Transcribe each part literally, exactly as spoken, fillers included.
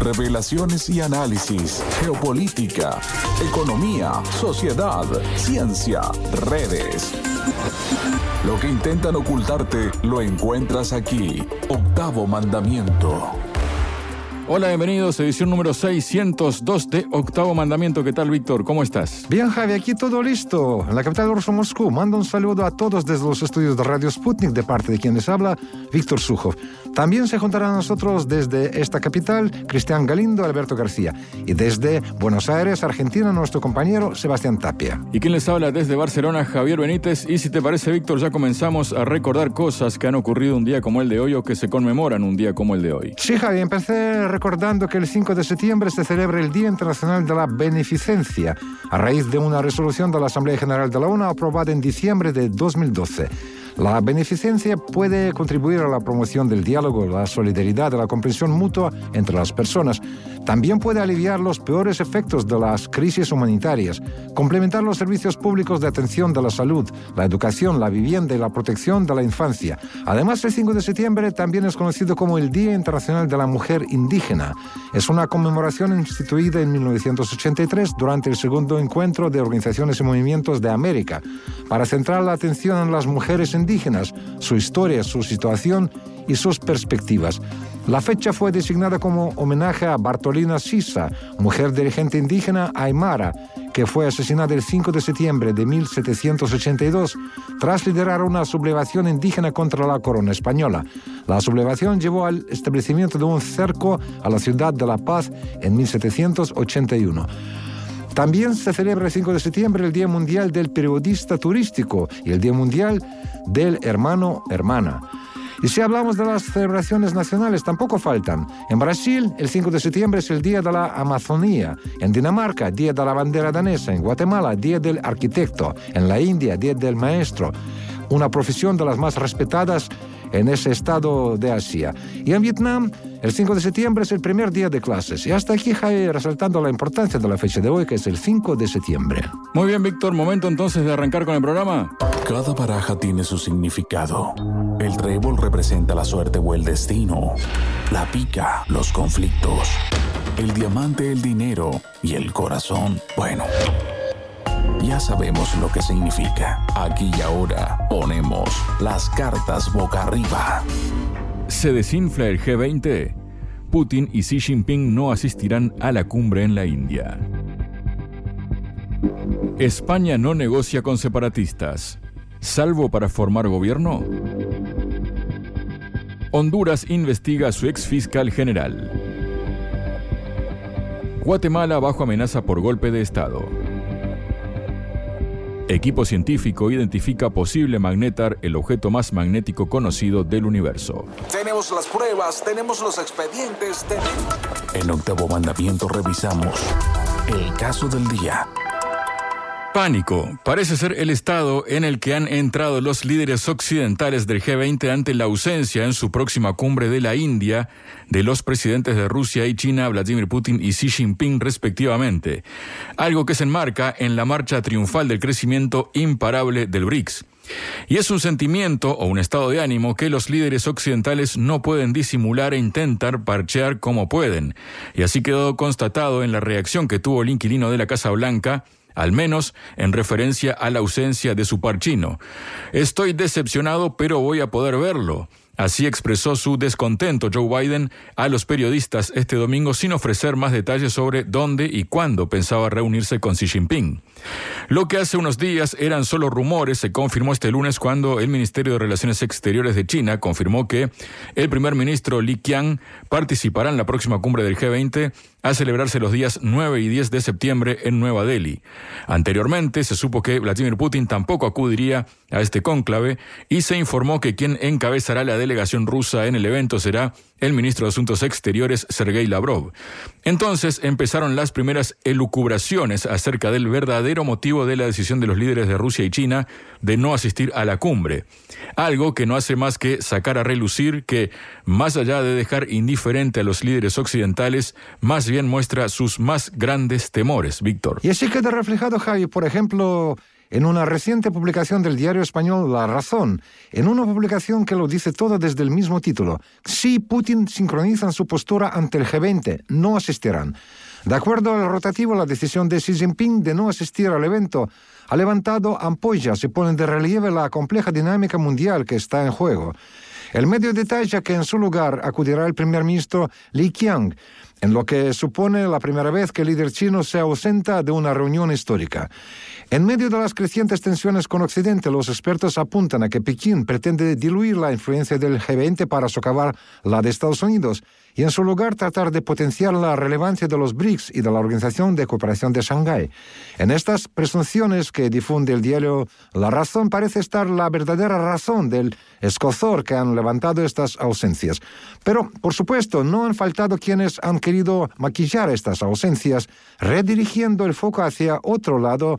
revelaciones y análisis, geopolítica, economía, sociedad, ciencia, redes. Lo que intentan ocultarte lo encuentras aquí. Octavo Mandamiento. Hola, bienvenidos a edición número seiscientos dos de Octavo Mandamiento. ¿Qué tal, Víctor? ¿Cómo estás? Bien, Javi, aquí todo listo. En la capital rusa, Moscú. Mando un saludo a todos desde los estudios de Radio Sputnik, de parte de quien les habla, Víctor Sukhov. También se juntarán a nosotros desde esta capital, Cristian Galindo, Alberto García. Y desde Buenos Aires, Argentina, nuestro compañero Sebastián Tapia. ¿Y quién les habla desde Barcelona? Javier Benítez. Y si te parece, Víctor, ya comenzamos a recordar cosas que han ocurrido un día como el de hoy o que se conmemoran un día como el de hoy. Sí, Javi, empecé recordando que el cinco de septiembre se celebra el Día Internacional de la Beneficencia, a raíz de una resolución de la Asamblea General de la ONU aprobada en diciembre de dos mil doce. La beneficencia puede contribuir a la promoción del diálogo, la solidaridad y la comprensión mutua entre las personas. También puede aliviar los peores efectos de las crisis humanitarias, complementar los servicios públicos de atención de la salud, la educación, la vivienda y la protección de la infancia. Además, el cinco de septiembre también es conocido como el Día Internacional de la Mujer Indígena. Es una conmemoración instituida en mil novecientos ochenta y tres durante el segundo encuentro de organizaciones y movimientos de América, para centrar la atención en las mujeres indígenas indígenas, su historia, su situación y sus perspectivas. La fecha fue designada como homenaje a Bartolina Sisa, mujer dirigente indígena aymara, que fue asesinada el cinco de septiembre de mil setecientos ochenta y dos tras liderar una sublevación indígena contra la corona española. La sublevación llevó al establecimiento de un cerco a la ciudad de La Paz en mil setecientos ochenta y uno. También se celebra el cinco de septiembre el Día Mundial del Periodista Turístico y el Día Mundial del Hermano-Hermana. Y si hablamos de las celebraciones nacionales, tampoco faltan. En Brasil, el cinco de septiembre es el Día de la Amazonía. En Dinamarca, Día de la Bandera Danesa. En Guatemala, Día del Arquitecto. En la India, Día del Maestro. Una profesión de las más respetadas en ese estado de Asia. Y en Vietnam, el cinco de septiembre es el primer día de clases. Y hasta aquí, Jaime, resaltando la importancia de la fecha de hoy, que es el cinco de septiembre. Muy bien, Víctor. Momento entonces de arrancar con el programa. Cada baraja tiene su significado. El trébol representa la suerte o el destino. La pica, los conflictos. El diamante, el dinero. Y el corazón, bueno, ya sabemos lo que significa. Aquí y ahora ponemos las cartas boca arriba. Se desinfla el G veinte. Putin y Xi Jinping no asistirán a la cumbre en la India. España no negocia con separatistas, salvo para formar gobierno. Honduras investiga a su ex fiscal general. Guatemala bajo amenaza por golpe de Estado. Equipo científico identifica posible magnetar, el objeto más magnético conocido del universo. Tenemos las pruebas, tenemos los expedientes. Ten... En Octavo Mandamiento revisamos el caso del día. Pánico. Parece ser el estado en el que han entrado los líderes occidentales del G veinte ante la ausencia en su próxima cumbre de la India de los presidentes de Rusia y China, Vladimir Putin y Xi Jinping, respectivamente. Algo que se enmarca en la marcha triunfal del crecimiento imparable del BRICS. Y es un sentimiento o un estado de ánimo que los líderes occidentales no pueden disimular e intentar parchear como pueden. Y así quedó constatado en la reacción que tuvo el inquilino de la Casa Blanca, al menos en referencia a la ausencia de su par chino. Estoy decepcionado, pero voy a poder verlo. Así expresó su descontento Joe Biden a los periodistas este domingo, sin ofrecer más detalles sobre dónde y cuándo pensaba reunirse con Xi Jinping. Lo que hace unos días eran solo rumores se confirmó este lunes cuando el Ministerio de Relaciones Exteriores de China confirmó que el primer ministro Li Qiang participará en la próxima cumbre del G veinte a celebrarse los días nueve y diez de septiembre en Nueva Delhi. Anteriormente se supo que Vladimir Putin tampoco acudiría a este cónclave y se informó que quien encabezará la delegación rusa en el evento será el ministro de Asuntos Exteriores Sergei Lavrov. Entonces empezaron las primeras elucubraciones acerca del verdadero motivo de la decisión de los líderes de Rusia y China de no asistir a la cumbre. Algo que no hace más que sacar a relucir que, más allá de dejar indiferente a los líderes occidentales, más bien muestra sus más grandes temores, Víctor. Y así queda reflejado, Javi, por ejemplo, en una reciente publicación del diario español La Razón, en una publicación que lo dice todo desde el mismo título. Xi y Putin sincronizan su postura ante el G veinte, no asistirán. De acuerdo al rotativo, la decisión de Xi Jinping de no asistir al evento ha levantado ampollas y pone de relieve la compleja dinámica mundial que está en juego. El medio detalla que en su lugar acudirá el primer ministro Li Qiang, en lo que supone la primera vez que el líder chino se ausenta de una reunión histórica. En medio de las crecientes tensiones con Occidente, los expertos apuntan a que Pekín pretende diluir la influencia del G veinte para socavar la de Estados Unidos y en su lugar tratar de potenciar la relevancia de los B R I C S y de la Organización de Cooperación de Shanghái. En estas presunciones que difunde el diario La Razón parece estar la verdadera razón del escozor que han levantado estas ausencias. Pero, por supuesto, no han faltado quienes han querido maquillar estas ausencias, redirigiendo el foco hacia otro lado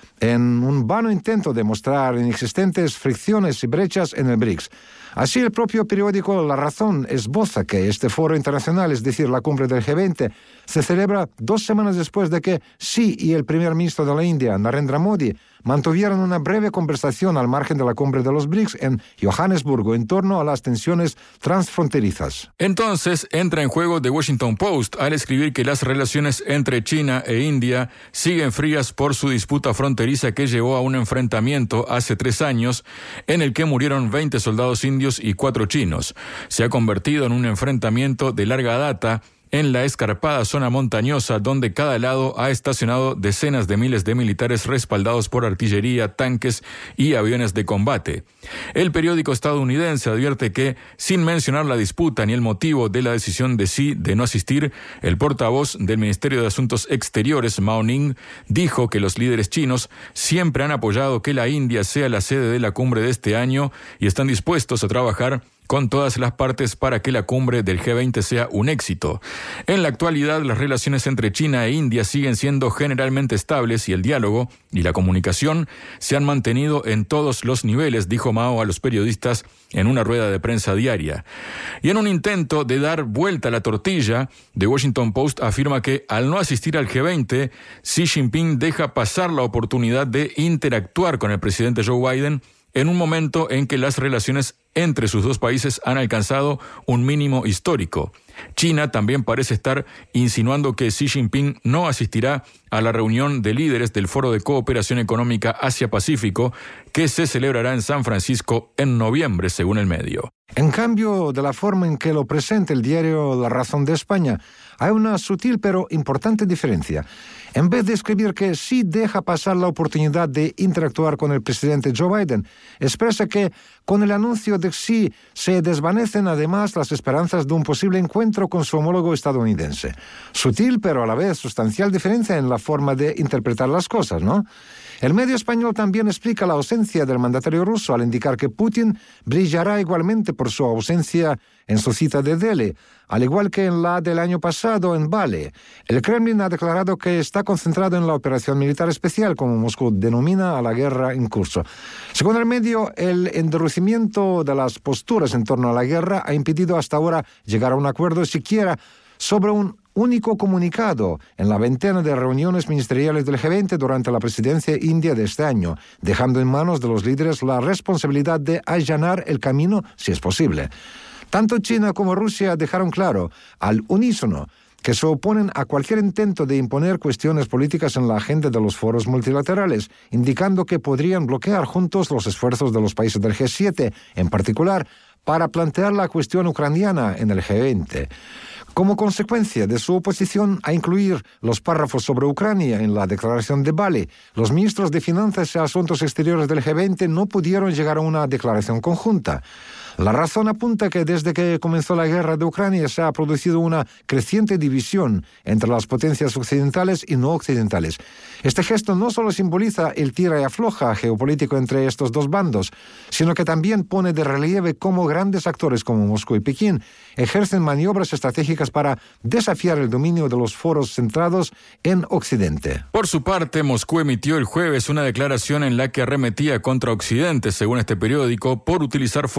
en un vano intento de mostrar inexistentes fricciones y brechas en el B R I C S. Así, el propio periódico La Razón esboza que este foro internacional, es decir, la cumbre del G veinte, se celebra dos semanas después de que Xi y el primer ministro de la India, Narendra Modi, mantuvieron una breve conversación al margen de la cumbre de los B R I C S en Johannesburgo en torno a las tensiones transfronterizas. Entonces entra en juego The Washington Post al escribir que las relaciones entre China e India siguen frías por su disputa fronteriza que llevó a un enfrentamiento hace tres años en el que murieron veinte soldados indios y cuatro chinos. Se ha convertido en un enfrentamiento de larga data en la escarpada zona montañosa donde cada lado ha estacionado decenas de miles de militares respaldados por artillería, tanques y aviones de combate. El periódico estadounidense advierte que, sin mencionar la disputa ni el motivo de la decisión de Xi de no asistir, el portavoz del Ministerio de Asuntos Exteriores, Mao Ning, dijo que los líderes chinos siempre han apoyado que la India sea la sede de la cumbre de este año y están dispuestos a trabajar con todas las partes para que la cumbre del G veinte sea un éxito. En la actualidad, las relaciones entre China e India siguen siendo generalmente estables y el diálogo y la comunicación se han mantenido en todos los niveles, dijo Mao a los periodistas en una rueda de prensa diaria. Y en un intento de dar vuelta a la tortilla, The Washington Post afirma que al no asistir al G veinte, Xi Jinping deja pasar la oportunidad de interactuar con el presidente Joe Biden en un momento en que las relaciones entre sus dos países han alcanzado un mínimo histórico. China también parece estar insinuando que Xi Jinping no asistirá a la reunión de líderes del Foro de Cooperación Económica Asia-Pacífico que se celebrará en San Francisco en noviembre, según el medio. En cambio, de la forma en que lo presenta el diario La Razón de España, hay una sutil pero importante diferencia. En vez de escribir que Xi deja pasar la oportunidad de interactuar con el presidente Joe Biden, expresa que con el anuncio de Xi se desvanecen además las esperanzas de un posible encuentro con su homólogo estadounidense. Sutil pero a la vez sustancial diferencia en la forma de interpretar las cosas, ¿no? El medio español también explica la ausencia del mandatario ruso al indicar que Putin brillará igualmente por su ausencia en su cita de Delhi, al igual que en la del año pasado en Bali. El Kremlin ha declarado que está concentrado en la operación militar especial, como Moscú denomina a la guerra en curso. Según el medio, el endurecimiento de las posturas en torno a la guerra ha impedido hasta ahora llegar a un acuerdo siquiera sobre un único comunicado en la veintena de reuniones ministeriales del G veinte durante la presidencia india de este año, dejando en manos de los líderes la responsabilidad de allanar el camino si es posible. Tanto China como Rusia dejaron claro, al unísono, que se oponen a cualquier intento de imponer cuestiones políticas en la agenda de los foros multilaterales, indicando que podrían bloquear juntos los esfuerzos de los países del G siete, en particular, para plantear la cuestión ucraniana en el G veinte. Como consecuencia de su oposición a incluir los párrafos sobre Ucrania en la declaración de Bali, los ministros de Finanzas y Asuntos Exteriores del G veinte no pudieron llegar a una declaración conjunta. La razón apunta que desde que comenzó la guerra de Ucrania se ha producido una creciente división entre las potencias occidentales y no occidentales. Este gesto no solo simboliza el tira y afloja geopolítico entre estos dos bandos, sino que también pone de relieve cómo grandes actores como Moscú y Pekín ejercen maniobras estratégicas para desafiar el dominio de los foros centrados en Occidente. Por su parte, Moscú emitió el jueves una declaración en la que arremetía contra Occidente, según este periódico, por utilizar foros como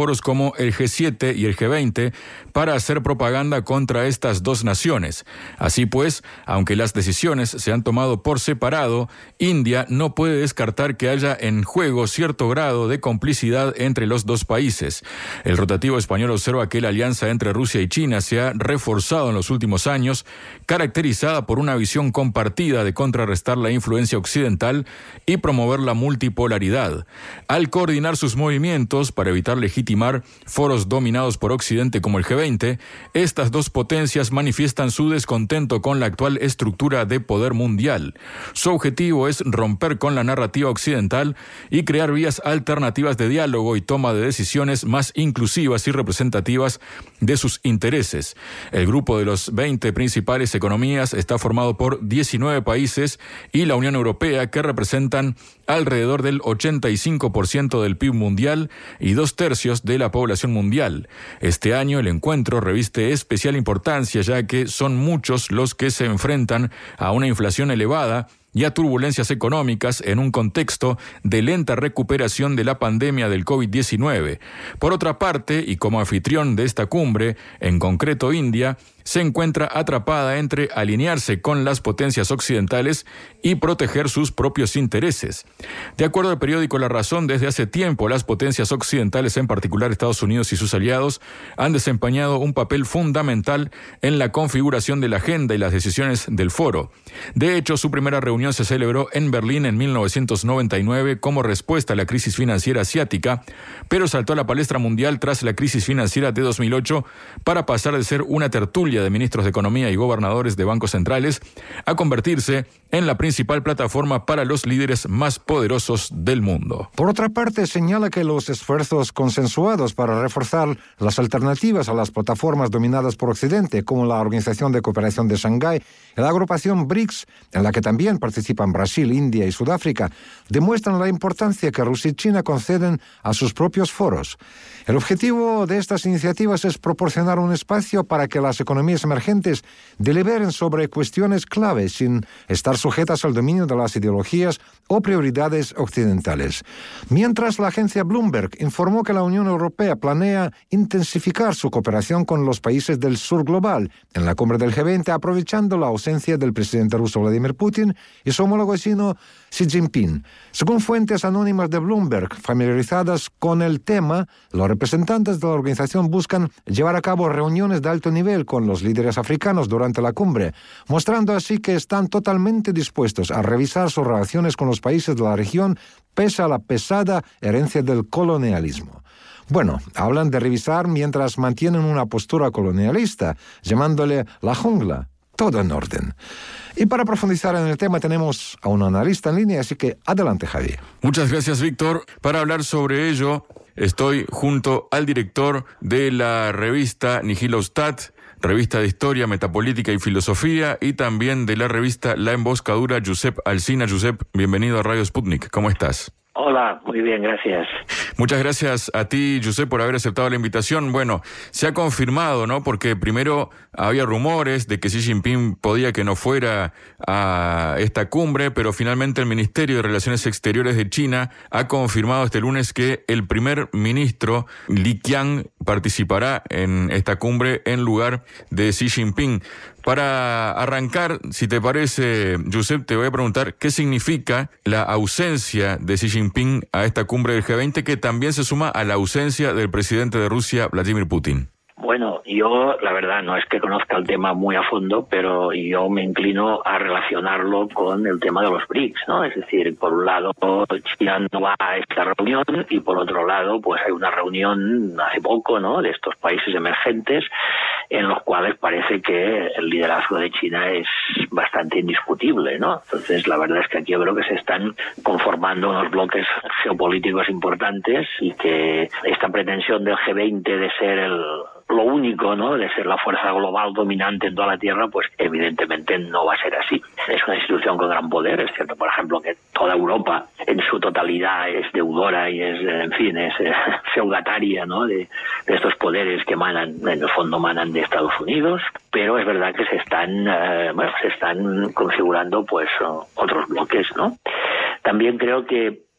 como el G siete y el G veinte para hacer propaganda contra estas dos naciones. Así pues, aunque las decisiones se han tomado por separado, India no puede descartar que haya en juego cierto grado de complicidad entre los dos países. El rotativo español observa que la alianza entre Rusia y China se ha reforzado en los últimos años, caracterizada por una visión compartida de contrarrestar la influencia occidental y promover la multipolaridad. Al coordinar sus movimientos para evitar legitimar foros dominados por Occidente como el G veinte, estas dos potencias manifiestan su descontento con la actual estructura de poder mundial. Su objetivo es romper con la narrativa occidental y crear vías alternativas de diálogo y toma de decisiones más inclusivas y representativas de sus intereses. El grupo de los veinte principales economías está formado por diecinueve países y la Unión Europea, que representan alrededor del ochenta y cinco por ciento del P I B mundial y dos tercios de la población mundial. Este año el encuentro reviste especial importancia, ya que son muchos los que se enfrentan a una inflación elevada y a turbulencias económicas en un contexto de lenta recuperación de la pandemia del COVID diecinueve. Por otra parte, y como anfitrión de esta cumbre, en concreto India, se encuentra atrapada entre alinearse con las potencias occidentales y proteger sus propios intereses. De acuerdo al periódico La Razón, desde hace tiempo las potencias occidentales, en particular Estados Unidos y sus aliados, han desempeñado un papel fundamental en la configuración de la agenda y las decisiones del foro. De hecho, su primera reunión se celebró en Berlín en mil novecientos noventa y nueve como respuesta a la crisis financiera asiática, pero saltó a la palestra mundial tras la crisis financiera de dos mil ocho para pasar de ser una tertulia de ministros de Economía y gobernadores de bancos centrales a convertirse en la principal plataforma para los líderes más poderosos del mundo. Por otra parte, señala que los esfuerzos consensuados para reforzar las alternativas a las plataformas dominadas por Occidente, como la Organización de Cooperación de Shanghái y la agrupación BRICS, en la que también participan Brasil, India y Sudáfrica, demuestran la importancia que Rusia y China conceden a sus propios foros. El objetivo de estas iniciativas es proporcionar un espacio para que las economías emergentes deliberen sobre cuestiones clave sin estar sujetas al dominio de las ideologías o prioridades occidentales. Mientras, la agencia Bloomberg informó que la Unión Europea planea intensificar su cooperación con los países del sur global en la cumbre del G veinte, aprovechando la ausencia del presidente ruso Vladimir Putin y su homólogo chino Xi Jinping. Según fuentes anónimas de Bloomberg familiarizadas con el tema, los representantes de la organización buscan llevar a cabo reuniones de alto nivel con los líderes africanos durante la cumbre, mostrando así que están totalmente dispuestos a revisar sus relaciones con los países de la región pese a la pesada herencia del colonialismo. Bueno, hablan de revisar mientras mantienen una postura colonialista, llamándole la jungla. Todo en orden. Y para profundizar en el tema tenemos a un analista en línea, así que adelante, Javier. Muchas gracias, Víctor. Para hablar sobre ello, estoy junto al director de la revista Nihilostat, revista de Historia, Metapolítica y Filosofía, y también de la revista La Emboscadura, Josep Alsina. Josep, bienvenido a Radio Sputnik. ¿Cómo estás? Hola, muy bien, gracias. Muchas gracias a ti, Josep, por haber aceptado la invitación. Bueno, se ha confirmado, ¿no? Porque primero había rumores de que Xi Jinping podía que no fuera a esta cumbre, pero finalmente el Ministerio de Relaciones Exteriores de China ha confirmado este lunes que el primer ministro Li Qiang participará en esta cumbre en lugar de Xi Jinping. Para arrancar, si te parece, Josep, te voy a preguntar qué significa la ausencia de Xi Jinping a esta cumbre del G veinte, que también se suma a la ausencia del presidente de Rusia, Vladimir Putin. Bueno, yo la verdad no es que conozca el tema muy a fondo, pero yo me inclino a relacionarlo con el tema de los BRICS, ¿no? Es decir, por un lado China no va a esta reunión y por otro lado pues hay una reunión hace poco, ¿no?, de estos países emergentes en los cuales parece que el liderazgo de China es bastante indiscutible, ¿no? Entonces la verdad es que aquí yo creo que se están conformando unos bloques geopolíticos importantes y que esta pretensión del G veinte de ser el lo único, ¿no?, de ser la fuerza global dominante en toda la Tierra, pues evidentemente no va a ser así. Es una institución con gran poder, es cierto, por ejemplo, que toda Europa en su totalidad es deudora y es, en fin, es eh, feudataria, ¿no?, de, de estos poderes que emanan, en el fondo emanan de Estados Unidos, pero es verdad que se están, eh, bueno, se están configurando pues otros bloques, ¿no? También creo que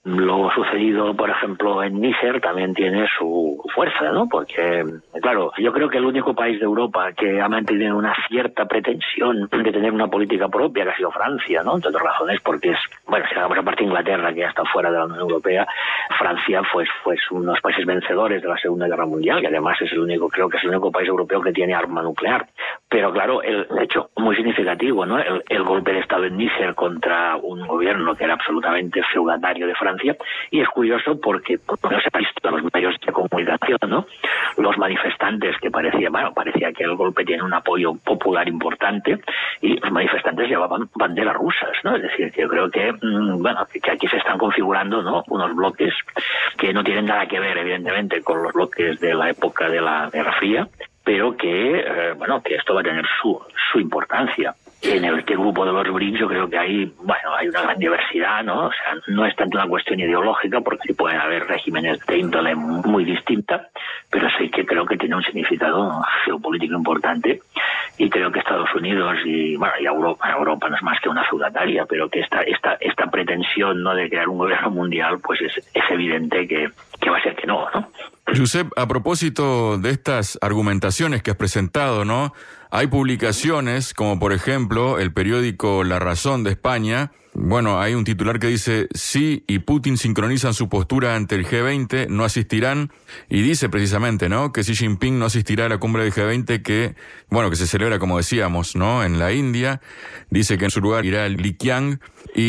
Lo sucedido, por ejemplo, en Níger también tiene su fuerza, ¿no? Porque, claro, yo creo que el único país de Europa que ha mantenido una cierta pretensión de tener una política propia, que ha sido Francia, ¿no? Entre otras razones, porque es, bueno, si hagamos aparte Inglaterra, que ya está fuera de la Unión Europea, Francia fue, fue uno de los países vencedores de la Segunda Guerra Mundial, y además es el único, creo que es el único país europeo que tiene arma nuclear. Pero claro, el hecho muy significativo, ¿no? El, el golpe de Estado en Níger contra un gobierno que era absolutamente feudatario de Francia. Y es curioso porque no se ha visto en los medios de comunicación, ¿no? Los manifestantes que parecía, bueno, parecía que el golpe tiene un apoyo popular importante y los manifestantes llevaban banderas rusas, ¿no? Es decir, que yo creo que, bueno, que aquí se están configurando, ¿no? Unos bloques que no tienen nada que ver, evidentemente, con los bloques de la época de la Guerra Fría, pero que, eh, bueno, que esto va a tener su, su importancia. En el este grupo de los BRICS yo creo que hay, bueno, hay una gran diversidad, ¿no? O sea, no es tanto una cuestión ideológica, porque sí pueden haber regímenes de índole muy distinta, pero sí que creo que tiene un significado geopolítico importante, y creo que Estados Unidos y, bueno, y Europa, Europa no es más que una feudataria, pero que esta esta esta pretensión, ¿no?, de crear un gobierno mundial, pues es, es evidente que, que va a ser que no, ¿no? Josep, a propósito de estas argumentaciones que has presentado, ¿no? Hay publicaciones, como por ejemplo el periódico La Razón de España. Bueno, hay un titular que dice: Xi y Putin sincronizan su postura ante el G veinte, no asistirán. Y dice precisamente, ¿no?, que Xi Jinping no asistirá a la cumbre del G veinte que, bueno, que se celebra, como decíamos, ¿no?, en la India. Dice que en su lugar irá Li Qiang.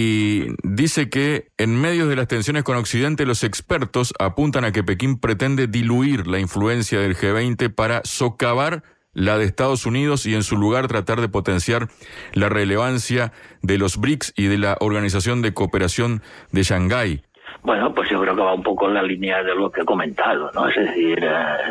Y dice que en medio de las tensiones con Occidente, los expertos apuntan a que Pekín pretende diluir la influencia del G veinte para socavar la de Estados Unidos y en su lugar tratar de potenciar la relevancia de los BRICS y de la Organización de Cooperación de Shanghái. Bueno, pues yo creo que va un poco en la línea de lo que he comentado, ¿no? Es decir,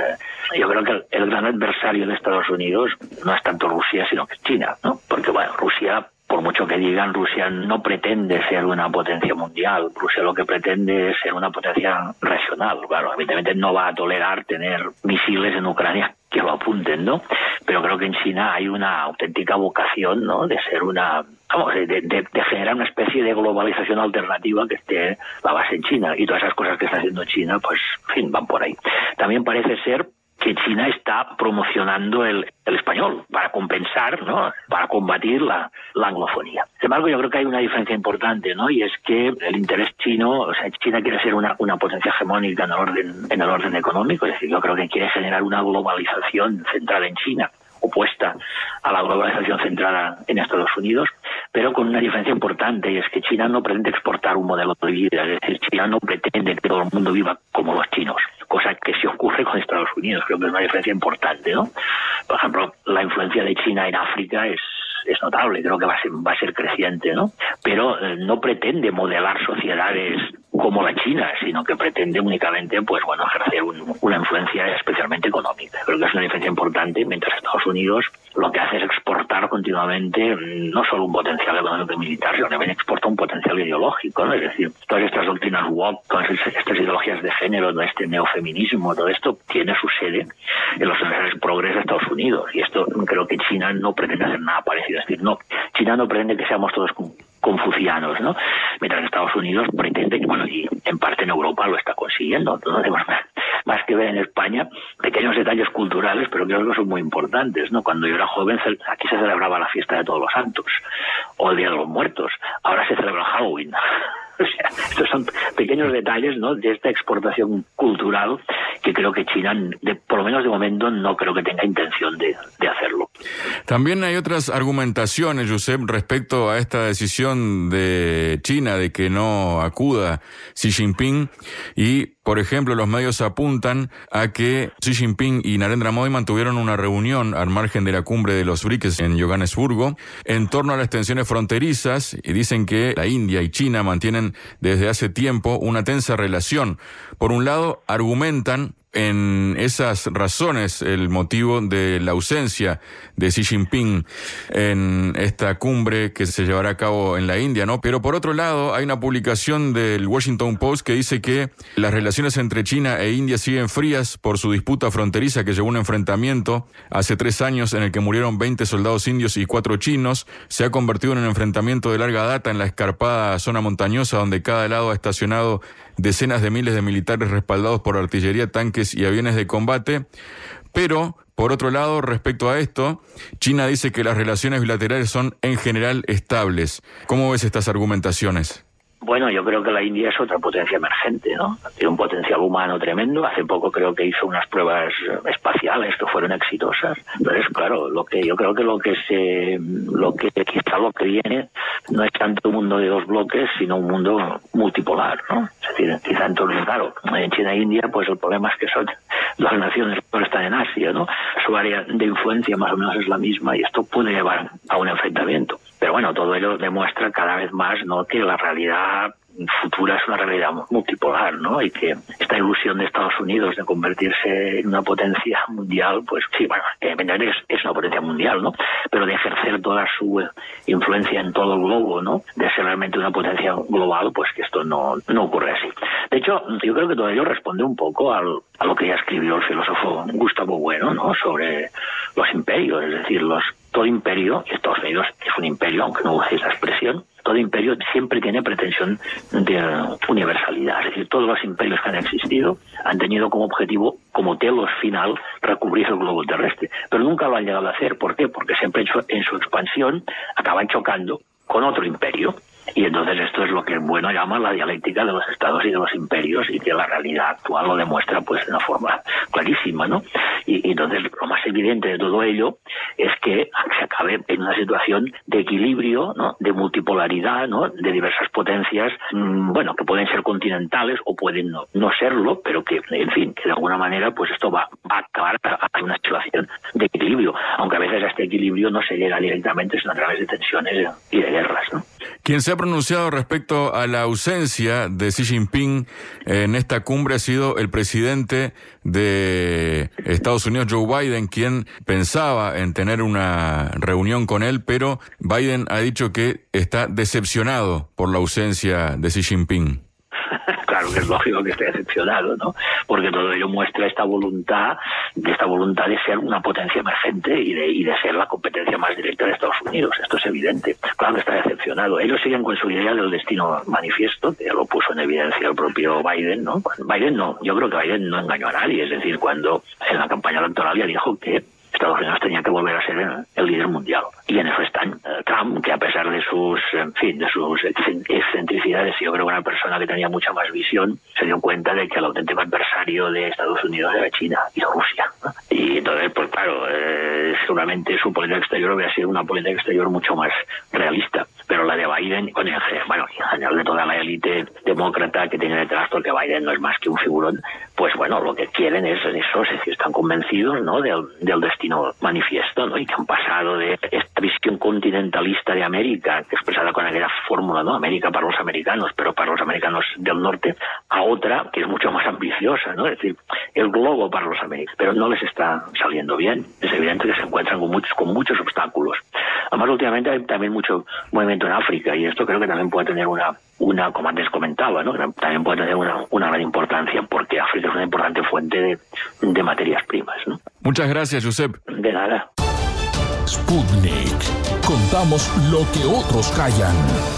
eh, yo creo que el, el gran adversario de Estados Unidos no es tanto Rusia, sino que China, ¿no? Porque, bueno, Rusia, por mucho que digan, Rusia no pretende ser una potencia mundial. Rusia lo que pretende es ser una potencia regional. Claro, evidentemente no va a tolerar tener misiles en Ucrania que lo apunten, ¿no? Pero creo que en China hay una auténtica vocación, ¿no?, de ser una, vamos, de, de, de generar una especie de globalización alternativa que esté la base en China. Y todas esas cosas que está haciendo China, pues, en fin, van por ahí. También parece ser que China está promocionando el, el español para compensar, ¿no?, para combatir la, la anglofonía. Sin embargo, yo creo que hay una diferencia importante, ¿no?, y es que el interés chino, o sea, China quiere ser una, una potencia hegemónica en el orden, en el orden económico. Es decir, yo creo que quiere generar una globalización centrada en China, opuesta a la globalización centrada en Estados Unidos, pero con una diferencia importante, y es que China no pretende exportar un modelo de vida. Es decir, China no pretende que todo el mundo viva como los chinos, cosa que sí ocurre con Estados Unidos. Creo que es una diferencia importante, ¿no? Por ejemplo, la influencia de China en África es es notable, creo que va a ser, va a ser creciente, ¿no? Pero eh, no pretende modelar sociedades como la China, sino que pretende únicamente, pues bueno, ejercer un, una influencia especialmente económica. Creo que es una diferencia importante, mientras Estados Unidos lo que hace es exportar continuamente no solo un potencial económico y militar, sino también exporta un potencial ideológico, ¿no? Es decir, todas estas doctrinas woke, todas estas ideologías de género, ¿no?, este neofeminismo, todo esto tiene su sede en los universidades progres de Estados Unidos, y esto creo que China no pretende hacer nada parecido. Es decir, no, China no pretende que seamos todos confucianos, ¿no? Mientras Estados Unidos pretende que, bueno, y en parte en Europa lo está consiguiendo. No tenemos más que ver en España pequeños detalles culturales, pero creo que son muy importantes, ¿no? Cuando yo era joven, aquí se celebraba la fiesta de Todos los Santos o el Día de los Muertos. Ahora se celebra Halloween. O sea, estos son pequeños detalles, ¿no?, de esta exportación cultural que creo que China, de, por lo menos de momento, no creo que tenga intención de, de hacerlo. También hay otras argumentaciones, Josep, respecto a esta decisión de China de que no acuda Xi Jinping. Y, por ejemplo, los medios apuntan a que Xi Jinping y Narendra Modi mantuvieron una reunión al margen de la cumbre de los BRICS en Johannesburgo en torno a las tensiones fronterizas, y dicen que la India y China mantienen desde hace tiempo una tensa relación. Por un lado, argumentan en esas razones el motivo de la ausencia de Xi Jinping en esta cumbre que se llevará a cabo en la India, ¿no? Pero por otro lado, hay una publicación del Washington Post que dice que las relaciones entre China e India siguen frías por su disputa fronteriza que llevó a un enfrentamiento hace tres años en el que murieron veinte soldados indios y cuatro chinos. Se ha convertido en un enfrentamiento de larga data en la escarpada zona montañosa donde cada lado ha estacionado decenas de miles de militares respaldados por artillería, tanques y aviones de combate. Pero, por otro lado, respecto a esto, China dice que las relaciones bilaterales son en general estables. ¿Cómo ves estas argumentaciones? Bueno, yo creo que la India es otra potencia emergente, ¿no? Tiene un potencial humano tremendo. Hace poco creo que hizo unas pruebas espaciales que fueron exitosas. Entonces, claro, lo que yo creo que lo que se, lo que quizá lo que viene no es tanto un mundo de dos bloques, sino un mundo multipolar, ¿no? Es decir, quizá entonces, claro, en China e India, pues el problema es que son dos naciones que están en Asia, ¿no? Su área de influencia más o menos es la misma y esto puede llevar a un enfrentamiento. Pero bueno, todo ello demuestra cada vez más, ¿no?, que la realidad futura es una realidad multipolar, ¿no? Y que esta ilusión de Estados Unidos de convertirse en una potencia mundial, pues sí, bueno, evidentemente es, es una potencia mundial, ¿no? Pero de ejercer toda su influencia en todo el globo, ¿no? De ser realmente una potencia global, pues que esto no, no ocurre así. De hecho, yo creo que todo ello responde un poco al, a lo que ya escribió el filósofo Gustavo Bueno, ¿no? Sobre los imperios, es decir, los todo imperio, y Estados Unidos es un imperio, aunque no use esa expresión, todo imperio siempre tiene pretensión de universalidad. Es decir, todos los imperios que han existido han tenido como objetivo, como telos final, recubrir el globo terrestre. Pero nunca lo han llegado a hacer. ¿Por qué? Porque siempre en su, en su expansión acaban chocando con otro imperio. Y entonces esto es lo que Bueno llama la dialéctica de los estados y de los imperios, y que la realidad actual lo demuestra pues de una forma clarísima, ¿no? Y, y entonces lo más evidente de todo ello es que se acabe en una situación de equilibrio, ¿no?, de multipolaridad, ¿no?, de diversas potencias, mmm, bueno, que pueden ser continentales o pueden no, no serlo, pero que, en fin, que de alguna manera pues esto va, va a acabar a, a una situación de equilibrio, aunque a veces a este equilibrio no se llega directamente, sino a través de tensiones y de guerras, ¿no? Quien se ha pronunciado respecto a la ausencia de Xi Jinping en esta cumbre ha sido el presidente de Estados Unidos, Joe Biden, quien pensaba en tener una reunión con él, pero Biden ha dicho que está decepcionado por la ausencia de Xi Jinping. Claro que es lógico que esté decepcionado, ¿no? Porque todo ello muestra esta voluntad, de esta voluntad de ser una potencia emergente y de, y de ser la competencia más directa de Estados Unidos. Esto es evidente. Claro que está decepcionado. Ellos siguen con su idea del destino manifiesto, que ya lo puso en evidencia el propio Biden, ¿no? Biden no, yo creo que Biden no engañó a nadie. Es decir, cuando en la campaña electoral ya dijo que Estados Unidos tenía que volver a ser el líder mundial. Y en eso están. Trump, que a pesar de sus, en fin, de sus excentricidades, yo creo que una persona que tenía mucha más visión, se dio cuenta de que el auténtico adversario de Estados Unidos era China y Rusia, ¿no? Y entonces, pues claro, eh, seguramente su política exterior hubiera sido una política exterior mucho más realista. Pero la de Biden, bueno, en general de toda la élite demócrata que tiene detrás, porque Biden no es más que un figurón, pues bueno, lo que quieren es eso, es decir, están convencidos, ¿no?, del, del destino manifiesto, ¿no?, y que han pasado de esta visión continentalista de América, expresada con aquella fórmula, ¿no?, América para los americanos, pero para los americanos del norte, a otra que es mucho más ambiciosa, ¿no?, es decir, el globo para los americanos, pero no les está saliendo bien. Es evidente que se encuentran con muchos, con muchos obstáculos. Además, últimamente hay también mucho movimiento en África, y esto creo que también puede tener una, una como antes comentaba, ¿no?, también puede tener una, una gran importancia, porque África es una importante fuente de, de materias primas, ¿no? Muchas gracias, Josep. De nada. Sputnik. Contamos lo que otros callan.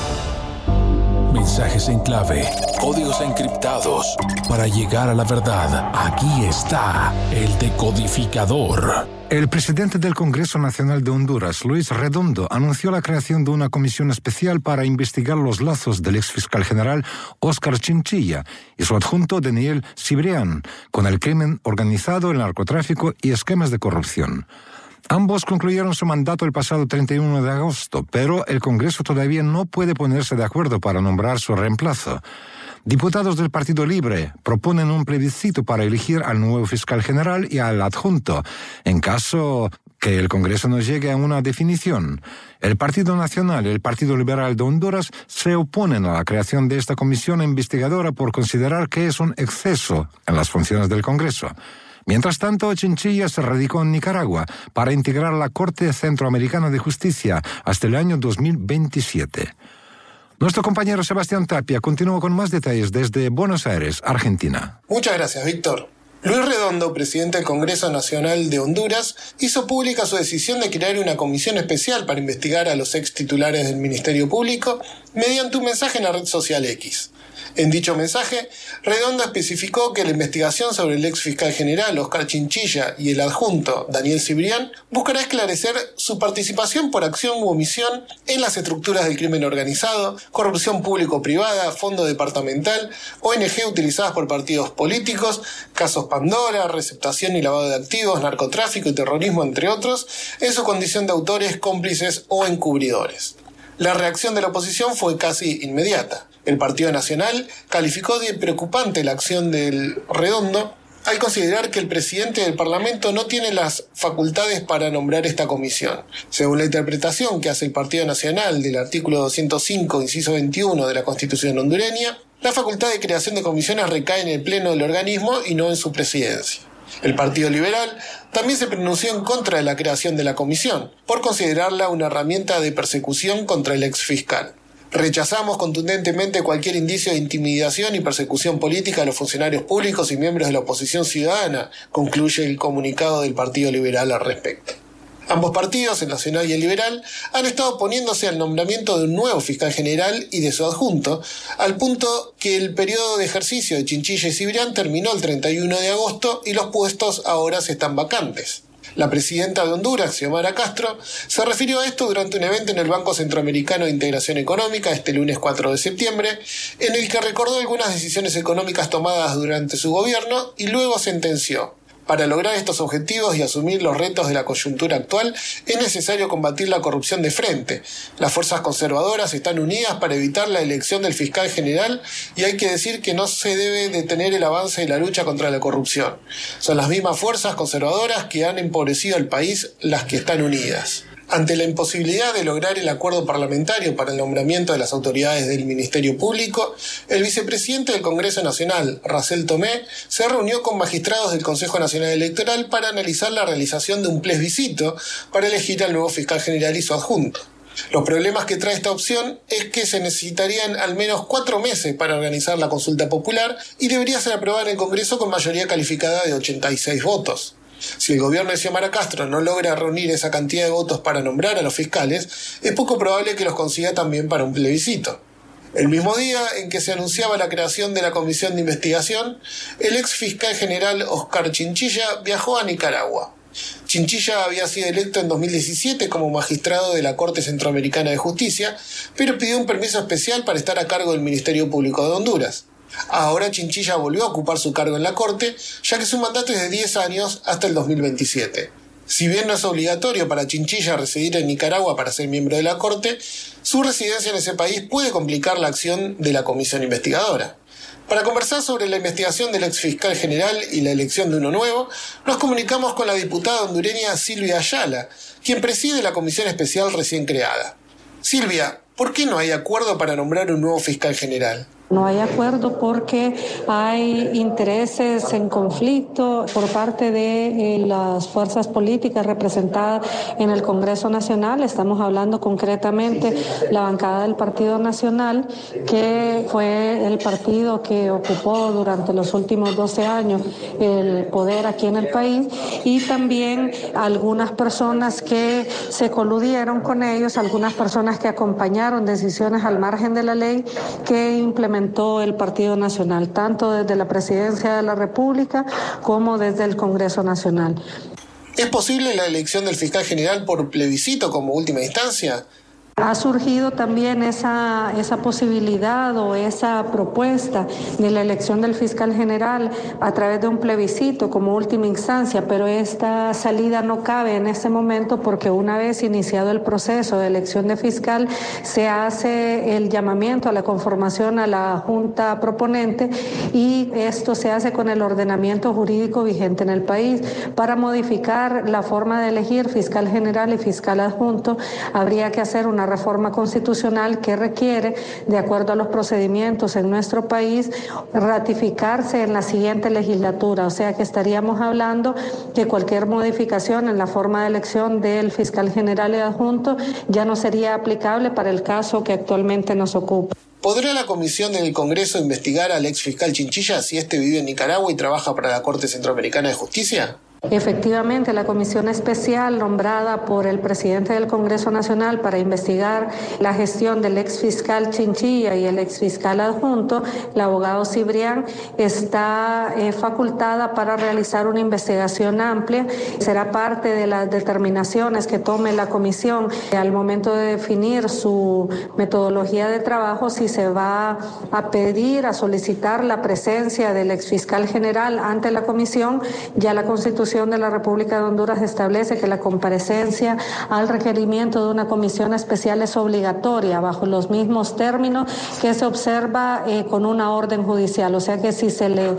Mensajes en clave, códigos encriptados. Para llegar a la verdad, aquí está el decodificador. El presidente del Congreso Nacional de Honduras, Luis Redondo, anunció la creación de una comisión especial para investigar los lazos del exfiscal general Óscar Chinchilla y su adjunto Daniel Cibrián con el crimen organizado, el narcotráfico y esquemas de corrupción. Ambos concluyeron su mandato el pasado treinta y uno de agosto, pero el Congreso todavía no puede ponerse de acuerdo para nombrar su reemplazo. Diputados del Partido Libre proponen un plebiscito para elegir al nuevo fiscal general y al adjunto. En caso que el Congreso no llegue a una definición. El Partido Nacional y el Partido Liberal de Honduras se oponen a la creación de esta comisión investigadora por considerar que es un exceso en las funciones del Congreso. Mientras tanto, Chinchilla se radicó en Nicaragua para integrar la Corte Centroamericana de Justicia hasta el año dos mil veintisiete. Nuestro compañero Sebastián Tapia continúa con más detalles desde Buenos Aires, Argentina. Muchas gracias, Víctor. Luis Redondo, presidente del Congreso Nacional de Honduras, hizo pública su decisión de crear una comisión especial para investigar a los ex titulares del Ministerio Público mediante un mensaje en la red social X. En dicho mensaje, Redondo especificó que la investigación sobre el ex fiscal general Oscar Chinchilla y el adjunto Daniel Cibrián buscará esclarecer su participación por acción u omisión en las estructuras del crimen organizado, corrupción público-privada, fondo departamental, O N G utilizadas por partidos políticos, casos Pandora, receptación y lavado de activos, narcotráfico y terrorismo, entre otros, en su condición de autores, cómplices o encubridores. La reacción de la oposición fue casi inmediata. El Partido Nacional calificó de preocupante la acción del Redondo al considerar que el presidente del Parlamento no tiene las facultades para nombrar esta comisión. Según la interpretación que hace el Partido Nacional del artículo doscientos cinco, inciso veintiuno de la Constitución hondureña, la facultad de creación de comisiones recae en el pleno del organismo y no en su presidencia. El Partido Liberal también se pronunció en contra de la creación de la comisión, por considerarla una herramienta de persecución contra el exfiscal. Rechazamos contundentemente cualquier indicio de intimidación y persecución política a los funcionarios públicos y miembros de la oposición ciudadana, concluye el comunicado del Partido Liberal al respecto. Ambos partidos, el Nacional y el Liberal, han estado oponiéndose al nombramiento de un nuevo fiscal general y de su adjunto, al punto que el periodo de ejercicio de Chinchilla y Cibrián terminó el treinta y uno de agosto y los puestos ahora están vacantes. La presidenta de Honduras, Xiomara Castro, se refirió a esto durante un evento en el Banco Centroamericano de Integración Económica este lunes cuatro de septiembre, en el que recordó algunas decisiones económicas tomadas durante su gobierno y luego sentenció: para lograr estos objetivos y asumir los retos de la coyuntura actual, es necesario combatir la corrupción de frente. Las fuerzas conservadoras están unidas para evitar la elección del fiscal general y hay que decir que no se debe detener el avance de la lucha contra la corrupción. Son las mismas fuerzas conservadoras que han empobrecido al país las que están unidas. Ante la imposibilidad de lograr el acuerdo parlamentario para el nombramiento de las autoridades del Ministerio Público, el vicepresidente del Congreso Nacional, Racel Tomé, se reunió con magistrados del Consejo Nacional Electoral para analizar la realización de un plebiscito para elegir al nuevo fiscal general y su adjunto. Los problemas que trae esta opción es que se necesitarían al menos cuatro meses para organizar la consulta popular y debería ser aprobada en el Congreso con mayoría calificada de ochenta y seis votos. Si el gobierno de Xiomara Castro no logra reunir esa cantidad de votos para nombrar a los fiscales, es poco probable que los consiga también para un plebiscito. El mismo día en que se anunciaba la creación de la comisión de investigación, el ex fiscal general Oscar Chinchilla viajó a Nicaragua. Chinchilla había sido electo en dos mil diecisiete como magistrado de la Corte Centroamericana de Justicia, pero pidió un permiso especial para estar a cargo del Ministerio Público de Honduras. Ahora Chinchilla volvió a ocupar su cargo en la Corte, ya que su mandato es de diez años hasta el dos mil veintisiete. Si bien no es obligatorio para Chinchilla residir en Nicaragua para ser miembro de la Corte, su residencia en ese país puede complicar la acción de la comisión investigadora. Para conversar sobre la investigación del exfiscal general y la elección de uno nuevo, nos comunicamos con la diputada hondureña Silvia Ayala, quien preside la comisión especial recién creada. Silvia, ¿por qué no hay acuerdo para nombrar un nuevo fiscal general? No hay acuerdo porque hay intereses en conflicto por parte de eh, las fuerzas políticas representadas en el Congreso Nacional. Estamos hablando concretamente la bancada del Partido Nacional, que fue el partido que ocupó durante los últimos doce años el poder aquí en el país, y también algunas personas que se coludieron con ellos, algunas personas que acompañaron decisiones al margen de la ley que implementaron el Partido Nacional, tanto desde la Presidencia de la República como desde el Congreso Nacional. ¿Es posible la elección del fiscal general por plebiscito como última instancia? Ha surgido también esa, esa posibilidad o esa propuesta de la elección del fiscal general a través de un plebiscito como última instancia, pero esta salida no cabe en este momento porque una vez iniciado el proceso de elección de fiscal se hace el llamamiento a la conformación a la Junta proponente y esto se hace con el ordenamiento jurídico vigente en el país. Para modificar la forma de elegir fiscal general y fiscal adjunto habría que hacer una reforma constitucional que requiere, de acuerdo a los procedimientos en nuestro país, ratificarse en la siguiente legislatura. O sea que estaríamos hablando que cualquier modificación en la forma de elección del fiscal general y adjunto ya no sería aplicable para el caso que actualmente nos ocupa. ¿Podrá la comisión del Congreso investigar al ex fiscal Chinchilla si este vive en Nicaragua y trabaja para la Corte Centroamericana de Justicia? Efectivamente, la comisión especial nombrada por el presidente del Congreso Nacional para investigar la gestión del exfiscal Chinchilla y el exfiscal adjunto, el abogado Cibrián, está eh, facultada para realizar una investigación amplia. Será parte de las determinaciones que tome la comisión al momento de definir su metodología de trabajo, si se va a pedir, a solicitar la presencia del exfiscal general ante la comisión. Ya la Constitución de la República de Honduras establece que la comparecencia al requerimiento de una comisión especial es obligatoria bajo los mismos términos que se observa eh, con una orden judicial. O sea que si se le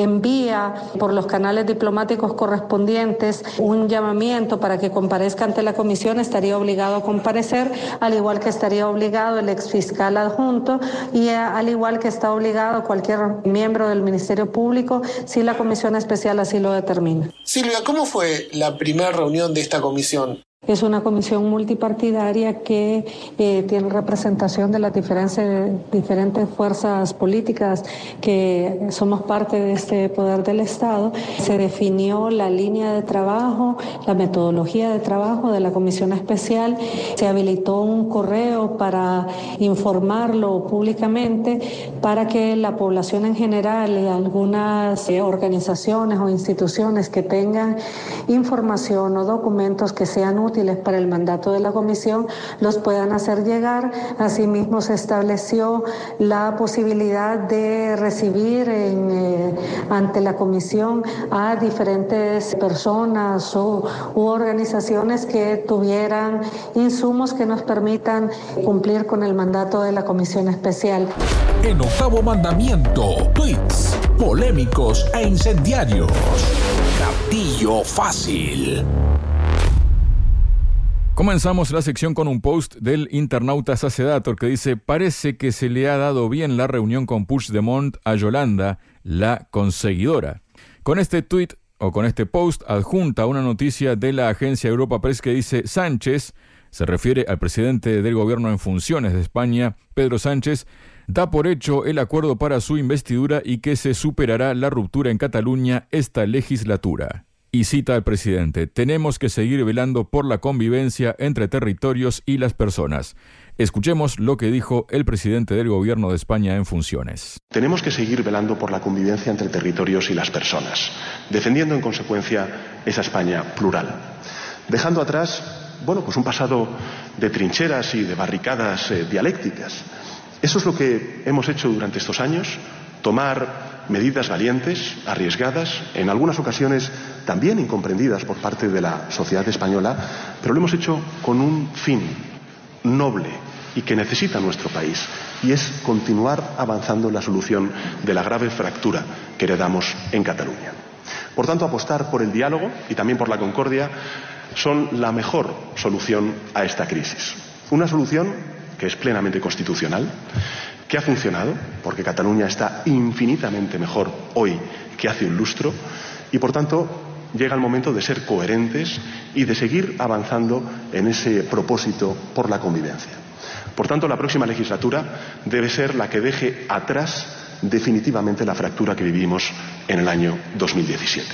envía por los canales diplomáticos correspondientes un llamamiento para que comparezca ante la comisión, estaría obligado a comparecer, al igual que estaría obligado el exfiscal adjunto y eh, al igual que está obligado cualquier miembro del Ministerio Público si la comisión especial así lo determina. Silvia, ¿cómo fue la primera reunión de esta comisión? Es una comisión multipartidaria que eh, tiene representación de las diferentes, diferentes fuerzas políticas que somos parte de este poder del Estado. Se definió la línea de trabajo, la metodología de trabajo de la comisión especial. Se habilitó un correo para informarlo públicamente para que la población en general y algunas eh, organizaciones o instituciones que tengan información o documentos que sean útiles útiles para el mandato de la comisión los puedan hacer llegar. Asimismo, se estableció la posibilidad de recibir en, eh, ante la comisión a diferentes personas o, u organizaciones que tuvieran insumos que nos permitan cumplir con el mandato de la comisión especial. En Octavo Mandamiento, tweets polémicos e incendiarios. Gatillo fácil. Comenzamos la sección con un post del internauta Sacedator que dice: parece que se le ha dado bien la reunión con Puigdemont a Yolanda, la conseguidora. Con este tuit o con este post adjunta una noticia de la agencia Europa Press que dice: Sánchez, se refiere al presidente del gobierno en funciones de España, Pedro Sánchez, da por hecho el acuerdo para su investidura y que se superará la ruptura en Cataluña esta legislatura. Y cita al presidente: tenemos que seguir velando por la convivencia entre territorios y las personas. Escuchemos lo que dijo el presidente del gobierno de España en funciones. Tenemos que seguir velando por la convivencia entre territorios y las personas, defendiendo en consecuencia esa España plural, dejando atrás, bueno, pues un pasado de trincheras y de barricadas eh, dialécticas. Eso es lo que hemos hecho durante estos años: tomar medidas valientes, arriesgadas, en algunas ocasiones también incomprendidas por parte de la sociedad española, pero lo hemos hecho con un fin noble y que necesita nuestro país, y es continuar avanzando en la solución de la grave fractura que heredamos en Cataluña. Por tanto, apostar por el diálogo y también por la concordia son la mejor solución a esta crisis. Una solución que es plenamente constitucional, que ha funcionado, porque Cataluña está infinitamente mejor hoy que hace un lustro, y por tanto llega el momento de ser coherentes y de seguir avanzando en ese propósito por la convivencia. Por tanto, la próxima legislatura debe ser la que deje atrás definitivamente la fractura que vivimos en el año dos mil diecisiete.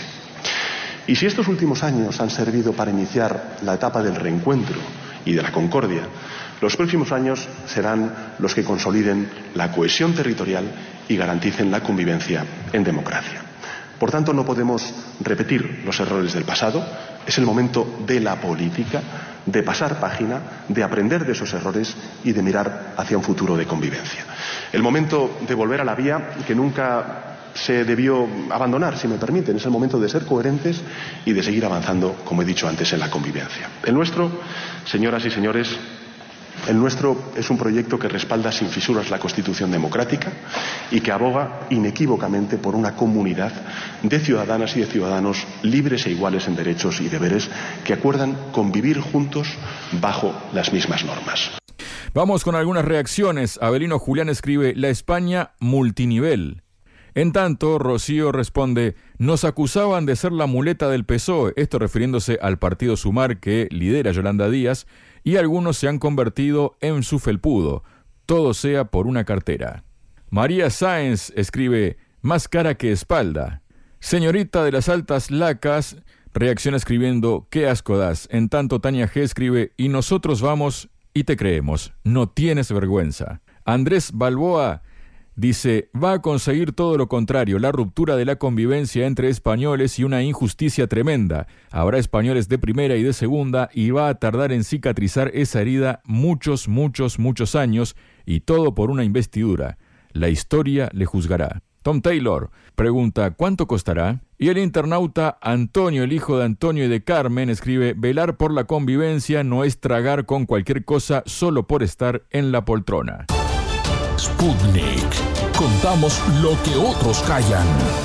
Y si estos últimos años han servido para iniciar la etapa del reencuentro y de la concordia, los próximos años serán los que consoliden la cohesión territorial y garanticen la convivencia en democracia. Por tanto, no podemos repetir los errores del pasado. Es el momento de la política de pasar página, de aprender de esos errores y de mirar hacia un futuro de convivencia. El momento de volver a la vía que nunca se debió abandonar, si me permiten, es el momento de ser coherentes y de seguir avanzando, como he dicho antes, en la convivencia. El nuestro, señoras y señores, el nuestro es un proyecto que respalda sin fisuras la Constitución democrática y que aboga inequívocamente por una comunidad de ciudadanas y de ciudadanos libres e iguales en derechos y deberes que acuerdan convivir juntos bajo las mismas normas. Vamos con algunas reacciones. Abelino Julián escribe: la España multinivel. En tanto, Rocío responde: nos acusaban de ser la muleta del P S O E, esto refiriéndose al partido Sumar que lidera Yolanda Díaz, y algunos se han convertido en su felpudo, todo sea por una cartera. María Sáenz escribe: más cara que espalda. Señorita de las altas lacas reacciona escribiendo: qué asco das. En tanto, Tania G escribe: y nosotros vamos y te creemos, no tienes vergüenza. Andrés Balboa dice: va a conseguir todo lo contrario, la ruptura de la convivencia entre españoles y una injusticia tremenda. Habrá españoles de primera y de segunda y va a tardar en cicatrizar esa herida muchos, muchos, muchos años, y todo por una investidura. La historia le juzgará. Tom Taylor pregunta: ¿cuánto costará? Y el internauta Antonio, el hijo de Antonio y de Carmen, escribe: velar por la convivencia no es tragar con cualquier cosa solo por estar en la poltrona. Sputnik. Contamos lo que otros callan.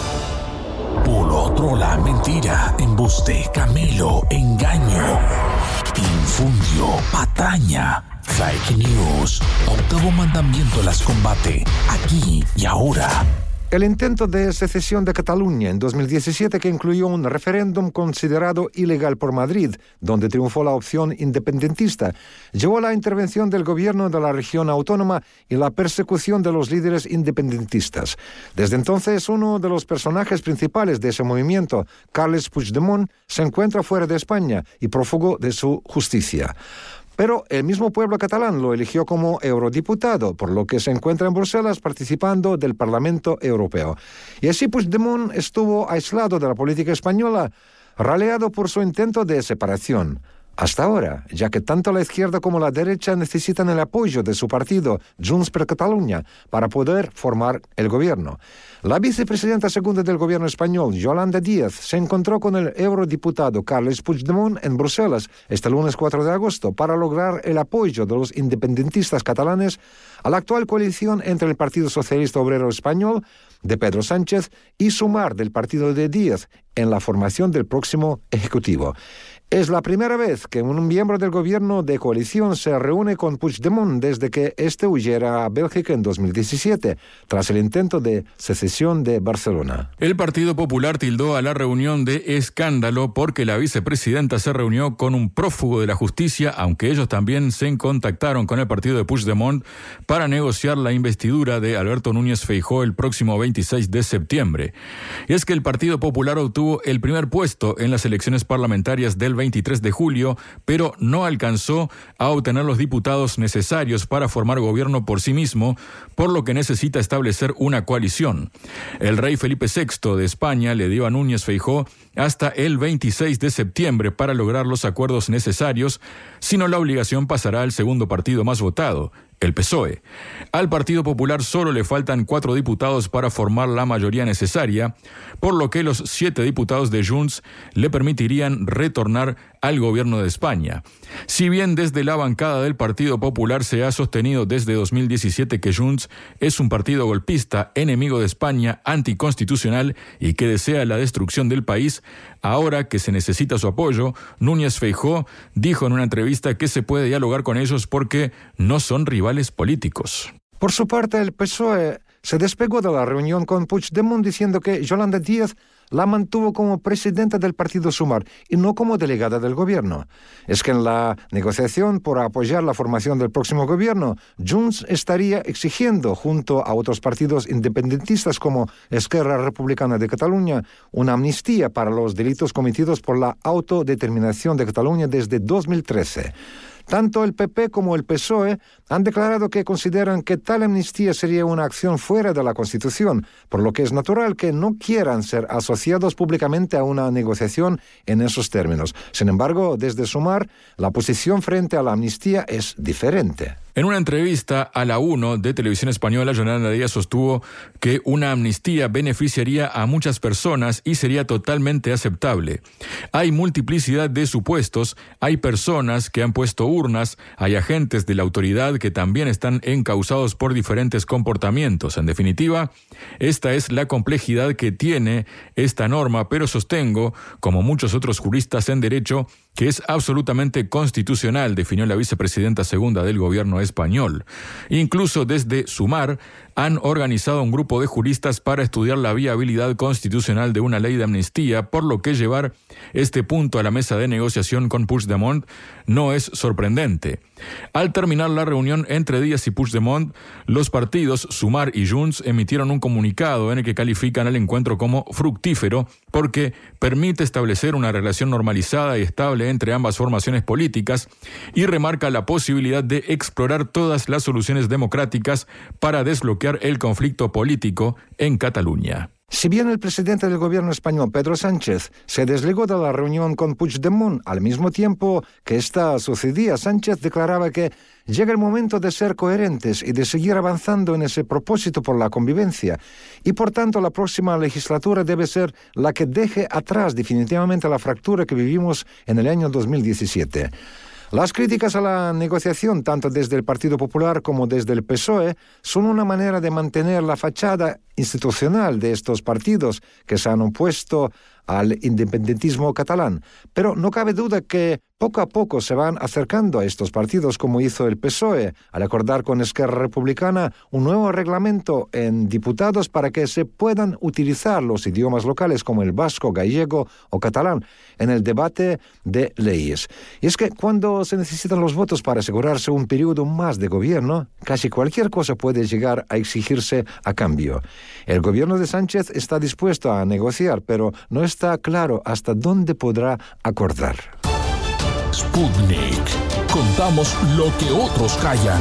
Bulo, trola, mentira, embuste, camelo, engaño, infundio, patraña, fake news. Octavo mandamiento las combate, aquí y ahora. El intento de secesión de Cataluña en dos mil diecisiete, que incluyó un referéndum considerado ilegal por Madrid, donde triunfó la opción independentista, llevó a la intervención del gobierno de la región autónoma y la persecución de los líderes independentistas. Desde entonces, uno de los personajes principales de ese movimiento, Carles Puigdemont, se encuentra fuera de España y prófugo de su justicia. Pero el mismo pueblo catalán lo eligió como eurodiputado, por lo que se encuentra en Bruselas participando del Parlamento Europeo. Y así Puigdemont estuvo aislado de la política española, raleado por su intento de separación. Hasta ahora, ya que tanto la izquierda como la derecha necesitan el apoyo de su partido, Junts per Catalunya, para poder formar el gobierno. La vicepresidenta segunda del gobierno español, Yolanda Díaz, se encontró con el eurodiputado Carles Puigdemont en Bruselas este lunes cuatro de agosto para lograr el apoyo de los independentistas catalanes a la actual coalición entre el Partido Socialista Obrero Español, de Pedro Sánchez, y Sumar, del partido de Díaz, en la formación del próximo Ejecutivo. Es la primera vez que un miembro del gobierno de coalición se reúne con Puigdemont desde que éste huyera a Bélgica en dos mil diecisiete, tras el intento de secesión de Barcelona. El Partido Popular tildó a la reunión de escándalo porque la vicepresidenta se reunió con un prófugo de la justicia, aunque ellos también se contactaron con el partido de Puigdemont para negociar la investidura de Alberto Núñez Feijóo el próximo veintiséis de septiembre. Y es que el Partido Popular obtuvo el primer puesto en las elecciones parlamentarias del veintitrés de julio, pero no alcanzó a obtener los diputados necesarios para formar gobierno por sí mismo, por lo que necesita establecer una coalición. El rey Felipe sexto de España le dio a Núñez Feijóo hasta el veintiséis de septiembre para lograr los acuerdos necesarios, si no la obligación pasará al segundo partido más votado, el P S O E. Al Partido Popular solo le faltan cuatro diputados para formar la mayoría necesaria, por lo que los siete diputados de Junts le permitirían retornar al gobierno de España. Si bien desde la bancada del Partido Popular se ha sostenido desde dos mil diecisiete que Junts es un partido golpista, enemigo de España, anticonstitucional y que desea la destrucción del país, ahora que se necesita su apoyo, Núñez Feijóo dijo en una entrevista que se puede dialogar con ellos porque no son rivales políticos. Por su parte, el P S O E se despegó de la reunión con Puigdemont diciendo que Yolanda Díaz la mantuvo como presidenta del partido Sumar y no como delegada del gobierno. Es que en la negociación por apoyar la formación del próximo gobierno, Junts estaría exigiendo, junto a otros partidos independentistas como Esquerra Republicana de Cataluña, una amnistía para los delitos cometidos por la autodeterminación de Cataluña desde dos mil trece. Tanto el P P como el P S O E han declarado que consideran que tal amnistía sería una acción fuera de la Constitución, por lo que es natural que no quieran ser asociados públicamente a una negociación en esos términos. Sin embargo, desde Sumar, la posición frente a la amnistía es diferente. En una entrevista a la uno de Televisión Española, Yolanda Díaz sostuvo que una amnistía beneficiaría a muchas personas y sería totalmente aceptable. Hay multiplicidad de supuestos, hay personas que han puesto urnas, hay agentes de la autoridad que también están encausados por diferentes comportamientos. En definitiva, esta es la complejidad que tiene esta norma, pero sostengo, como muchos otros juristas en derecho, que es absolutamente constitucional, definió la vicepresidenta segunda del gobierno español. Incluso desde Sumar han organizado un grupo de juristas para estudiar la viabilidad constitucional de una ley de amnistía, por lo que llevar este punto a la mesa de negociación con Puigdemont no es sorprendente. Al terminar la reunión entre Díaz y Puigdemont, los partidos Sumar y Junts emitieron un comunicado en el que califican el encuentro como fructífero porque permite establecer una relación normalizada y estable entre ambas formaciones políticas y remarca la posibilidad de explorar todas las soluciones democráticas para desbloquear el conflicto político en Cataluña. Si bien el presidente del gobierno español, Pedro Sánchez, se desligó de la reunión con Puigdemont, al mismo tiempo que esta sucedía, Sánchez declaraba que llega el momento de ser coherentes y de seguir avanzando en ese propósito por la convivencia. Y por tanto, la próxima legislatura debe ser la que deje atrás definitivamente la fractura que vivimos en el año dos mil diecisiete. Las críticas a la negociación, tanto desde el Partido Popular como desde el P S O E, son una manera de mantener la fachada institucional de estos partidos que se han opuesto al independentismo catalán. Pero no cabe duda que poco a poco se van acercando a estos partidos, como hizo el P S O E, al acordar con Esquerra Republicana un nuevo reglamento en diputados para que se puedan utilizar los idiomas locales como el vasco, gallego o catalán en el debate de leyes. Y es que cuando se necesitan los votos para asegurarse un periodo más de gobierno, casi cualquier cosa puede llegar a exigirse a cambio. El gobierno de Sánchez está dispuesto a negociar, pero no está claro hasta dónde podrá acordar. Sputnik. Contamos lo que otros callan.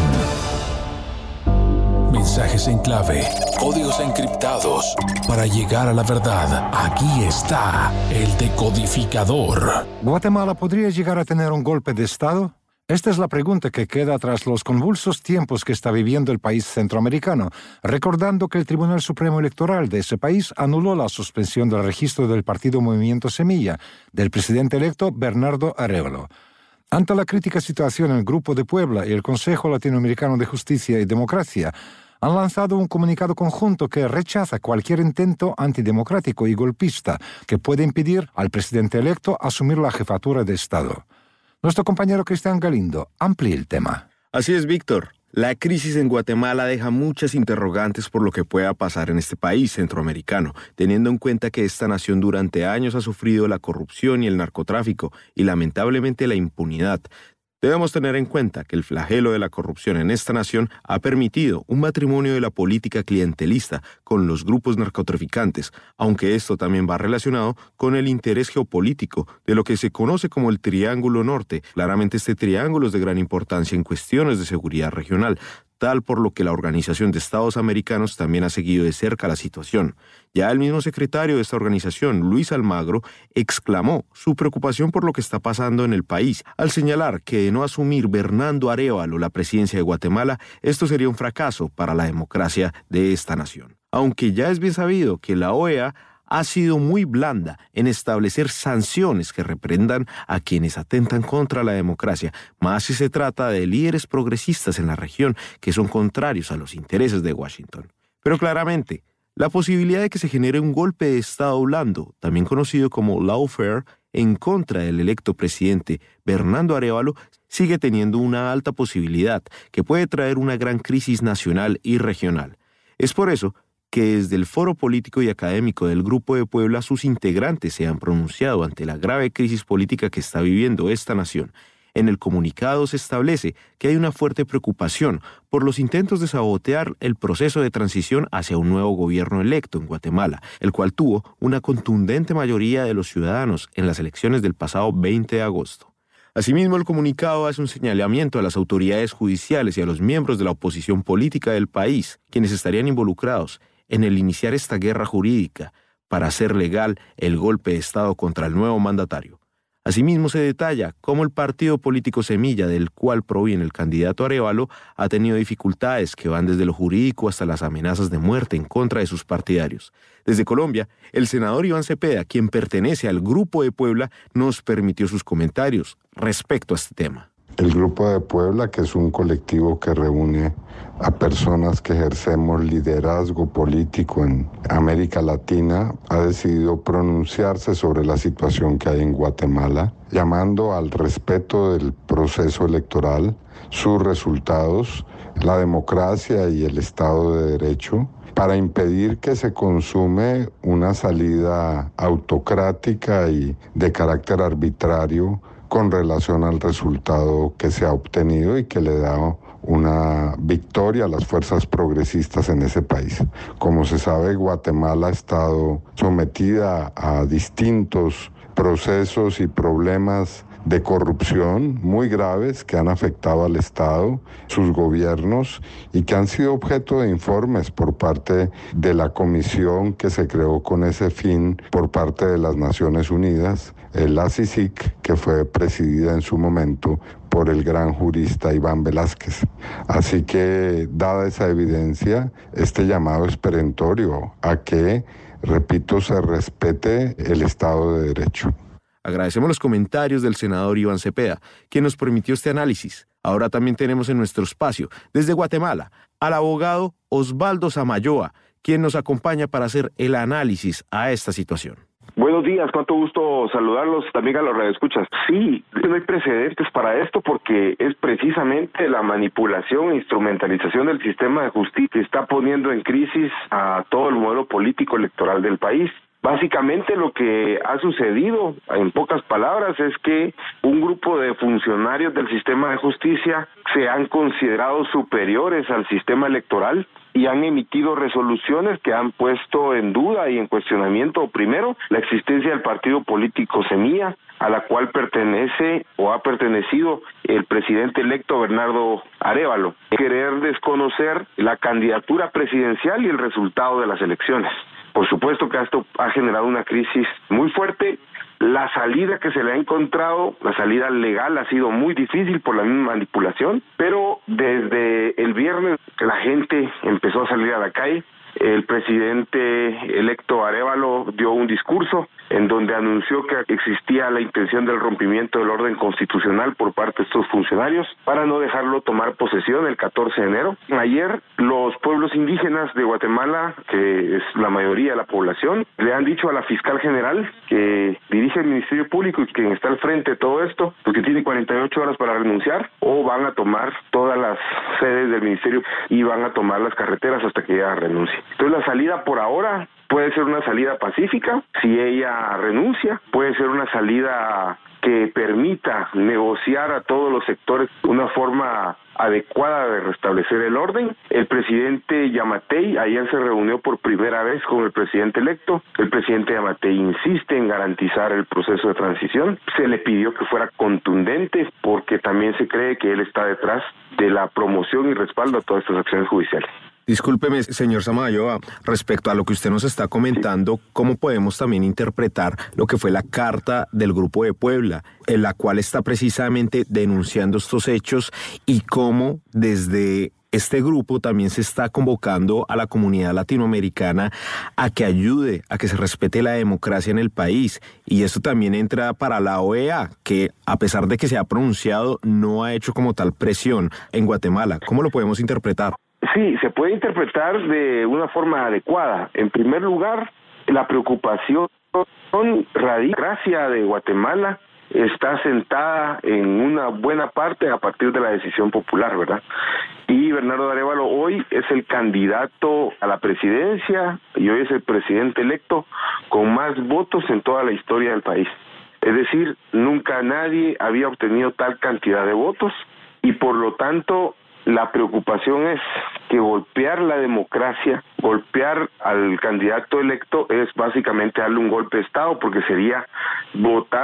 Mensajes en clave, códigos encriptados. Para llegar a la verdad, aquí está el decodificador. ¿Guatemala podría llegar a tener un golpe de Estado? Esta es la pregunta que queda tras los convulsos tiempos que está viviendo el país centroamericano, recordando que el Tribunal Supremo Electoral de ese país anuló la suspensión del registro del partido Movimiento Semilla del presidente electo Bernardo Arévalo. Ante la crítica situación, el Grupo de Puebla y el Consejo Latinoamericano de Justicia y Democracia han lanzado un comunicado conjunto que rechaza cualquier intento antidemocrático y golpista que pueda impedir al presidente electo asumir la jefatura de Estado. Nuestro compañero Cristian Galindo amplía el tema. Así es, Víctor. La crisis en Guatemala deja muchas interrogantes por lo que pueda pasar en este país centroamericano, teniendo en cuenta que esta nación durante años ha sufrido la corrupción y el narcotráfico y lamentablemente la impunidad. Debemos tener en cuenta que el flagelo de la corrupción en esta nación ha permitido un matrimonio de la política clientelista con los grupos narcotraficantes, aunque esto también va relacionado con el interés geopolítico de lo que se conoce como el Triángulo Norte. Claramente este triángulo es de gran importancia en cuestiones de seguridad regional, tal por lo que la Organización de Estados Americanos también ha seguido de cerca la situación. Ya el mismo secretario de esta organización, Luis Almagro, exclamó su preocupación por lo que está pasando en el país, al señalar que de no asumir Bernardo Arévalo la presidencia de Guatemala, esto sería un fracaso para la democracia de esta nación. Aunque ya es bien sabido que la O E A ha sido muy blanda en establecer sanciones que reprendan a quienes atentan contra la democracia, más si se trata de líderes progresistas en la región que son contrarios a los intereses de Washington. Pero claramente, la posibilidad de que se genere un golpe de Estado blando, también conocido como lawfare, en contra del electo presidente Bernardo Arévalo, sigue teniendo una alta posibilidad que puede traer una gran crisis nacional y regional. Es por eso que desde el Foro Político y Académico del Grupo de Puebla sus integrantes se han pronunciado ante la grave crisis política que está viviendo esta nación. En el comunicado se establece que hay una fuerte preocupación por los intentos de sabotear el proceso de transición hacia un nuevo gobierno electo en Guatemala, el cual tuvo una contundente mayoría de los ciudadanos en las elecciones del pasado veinte de agosto. Asimismo, el comunicado hace un señalamiento a las autoridades judiciales y a los miembros de la oposición política del país, quienes estarían involucrados en el iniciar esta guerra jurídica para hacer legal el golpe de Estado contra el nuevo mandatario. Asimismo, se detalla cómo el partido político Semilla, del cual proviene el candidato Arévalo, ha tenido dificultades que van desde lo jurídico hasta las amenazas de muerte en contra de sus partidarios. Desde Colombia, el senador Iván Cepeda, quien pertenece al Grupo de Puebla, nos permitió sus comentarios respecto a este tema. El Grupo de Puebla, que es un colectivo que reúne a personas que ejercemos liderazgo político en América Latina, ha decidido pronunciarse sobre la situación que hay en Guatemala, llamando al respeto del proceso electoral, sus resultados, la democracia y el Estado de Derecho, para impedir que se consume una salida autocrática y de carácter arbitrario con relación al resultado que se ha obtenido y que le da una victoria a las fuerzas progresistas en ese país. Como se sabe, Guatemala ha estado sometida a distintos procesos y problemas de corrupción muy graves que han afectado al Estado, sus gobiernos, y que han sido objeto de informes por parte de la comisión que se creó con ese fin por parte de las Naciones Unidas, la C I C I C, que fue presidida en su momento por el gran jurista Iván Velázquez. Así que, dada esa evidencia, este llamado es perentorio a que, repito, se respete el Estado de Derecho. Agradecemos los comentarios del senador Iván Cepeda, quien nos permitió este análisis. Ahora también tenemos en nuestro espacio, desde Guatemala, al abogado Osvaldo Samayoa, quien nos acompaña para hacer el análisis a esta situación. Buenos días, cuánto gusto saludarlos, también a los radioescuchas. Sí, no hay precedentes para esto porque es precisamente la manipulación e instrumentalización del sistema de justicia que está poniendo en crisis a todo el modelo político electoral del país. Básicamente lo que ha sucedido, en pocas palabras, es que un grupo de funcionarios del sistema de justicia se han considerado superiores al sistema electoral y han emitido resoluciones que han puesto en duda y en cuestionamiento, primero, la existencia del partido político Semilla, a la cual pertenece o ha pertenecido el presidente electo Bernardo Arévalo. Querer desconocer la candidatura presidencial y el resultado de las elecciones. Por supuesto que esto ha generado una crisis muy fuerte. La salida que se le ha encontrado, la salida legal, ha sido muy difícil por la misma manipulación, pero desde el viernes la gente empezó a salir a la calle. El presidente electo Arévalo dio un discurso en donde anunció que existía la intención del rompimiento del orden constitucional por parte de estos funcionarios para no dejarlo tomar posesión el catorce de enero. Ayer los pueblos indígenas de Guatemala, que es la mayoría de la población, le han dicho a la fiscal general que dirige el Ministerio Público y quien está al frente de todo esto, porque tiene cuarenta y ocho horas para renunciar, o van a tomar todas las sedes del ministerio y van a tomar las carreteras hasta que ella renuncie. Entonces la salida por ahora puede ser una salida pacífica, si ella renuncia, puede ser una salida que permita negociar a todos los sectores una forma adecuada de restablecer el orden. El presidente Yamatei ayer se reunió por primera vez con el presidente electo. El presidente Yamatei insiste en garantizar el proceso de transición. Se le pidió que fuera contundente porque también se cree que él está detrás de la promoción y respaldo a todas estas acciones judiciales. Discúlpeme, señor Samayoa, respecto a lo que usted nos está comentando, ¿cómo podemos también interpretar lo que fue la carta del Grupo de Puebla, en la cual está precisamente denunciando estos hechos y cómo desde este grupo también se está convocando a la comunidad latinoamericana a que ayude a que se respete la democracia en el país? Y esto también entra para la O E A, que a pesar de que se ha pronunciado, no ha hecho como tal presión en Guatemala. ¿Cómo lo podemos interpretar? Sí, se puede interpretar de una forma adecuada. En primer lugar, la preocupación radica de Guatemala está sentada en una buena parte a partir de la decisión popular, ¿verdad? Y Bernardo Arévalo hoy es el candidato a la presidencia y hoy es el presidente electo con más votos en toda la historia del país. Es decir, nunca nadie había obtenido tal cantidad de votos y por lo tanto la preocupación es que golpear la democracia, golpear al candidato electo es básicamente darle un golpe de Estado porque sería votar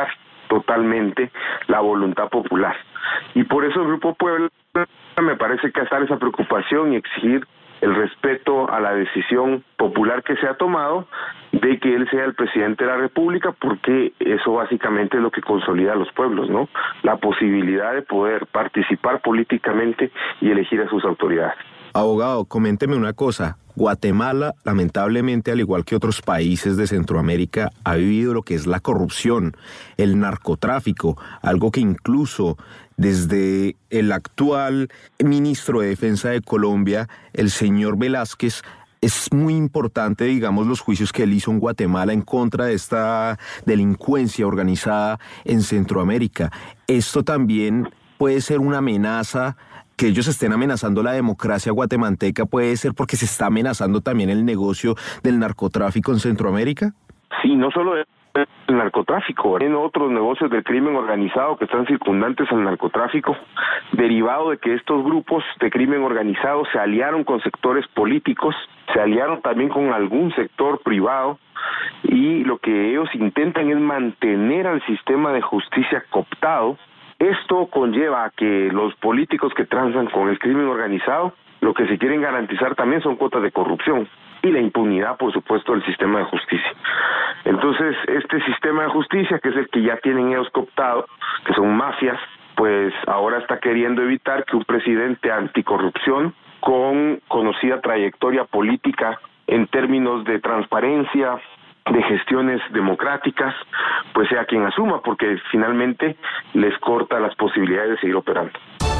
totalmente la voluntad popular. Y por eso el Grupo Puebla me parece que está esa preocupación y exigir el respeto a la decisión popular que se ha tomado de que él sea el presidente de la República, porque eso básicamente es lo que consolida a los pueblos, ¿no? La posibilidad de poder participar políticamente y elegir a sus autoridades. Abogado, coménteme una cosa. Guatemala, lamentablemente, al igual que otros países de Centroamérica, ha vivido lo que es la corrupción, el narcotráfico, algo que incluso desde el actual ministro de Defensa de Colombia, el señor Velázquez, es muy importante, digamos, los juicios que él hizo en Guatemala en contra de esta delincuencia organizada en Centroamérica. Esto también puede ser una amenaza. Que ellos estén amenazando la democracia guatemalteca, ¿puede ser porque se está amenazando también el negocio del narcotráfico en Centroamérica? Sí, no solo el narcotráfico, hay otros negocios del crimen organizado que están circundantes al narcotráfico, derivado de que estos grupos de crimen organizado se aliaron con sectores políticos, se aliaron también con algún sector privado, y lo que ellos intentan es mantener al sistema de justicia cooptado. Esto conlleva a que los políticos que transan con el crimen organizado, lo que se quieren garantizar también son cuotas de corrupción y la impunidad, por supuesto, del sistema de justicia. Entonces, este sistema de justicia, que es el que ya tienen ellos cooptado, que son mafias, pues ahora está queriendo evitar que un presidente anticorrupción con conocida trayectoria política en términos de transparencia, de gestiones democráticas, pues sea quien asuma, porque finalmente les corta las posibilidades de seguir operando.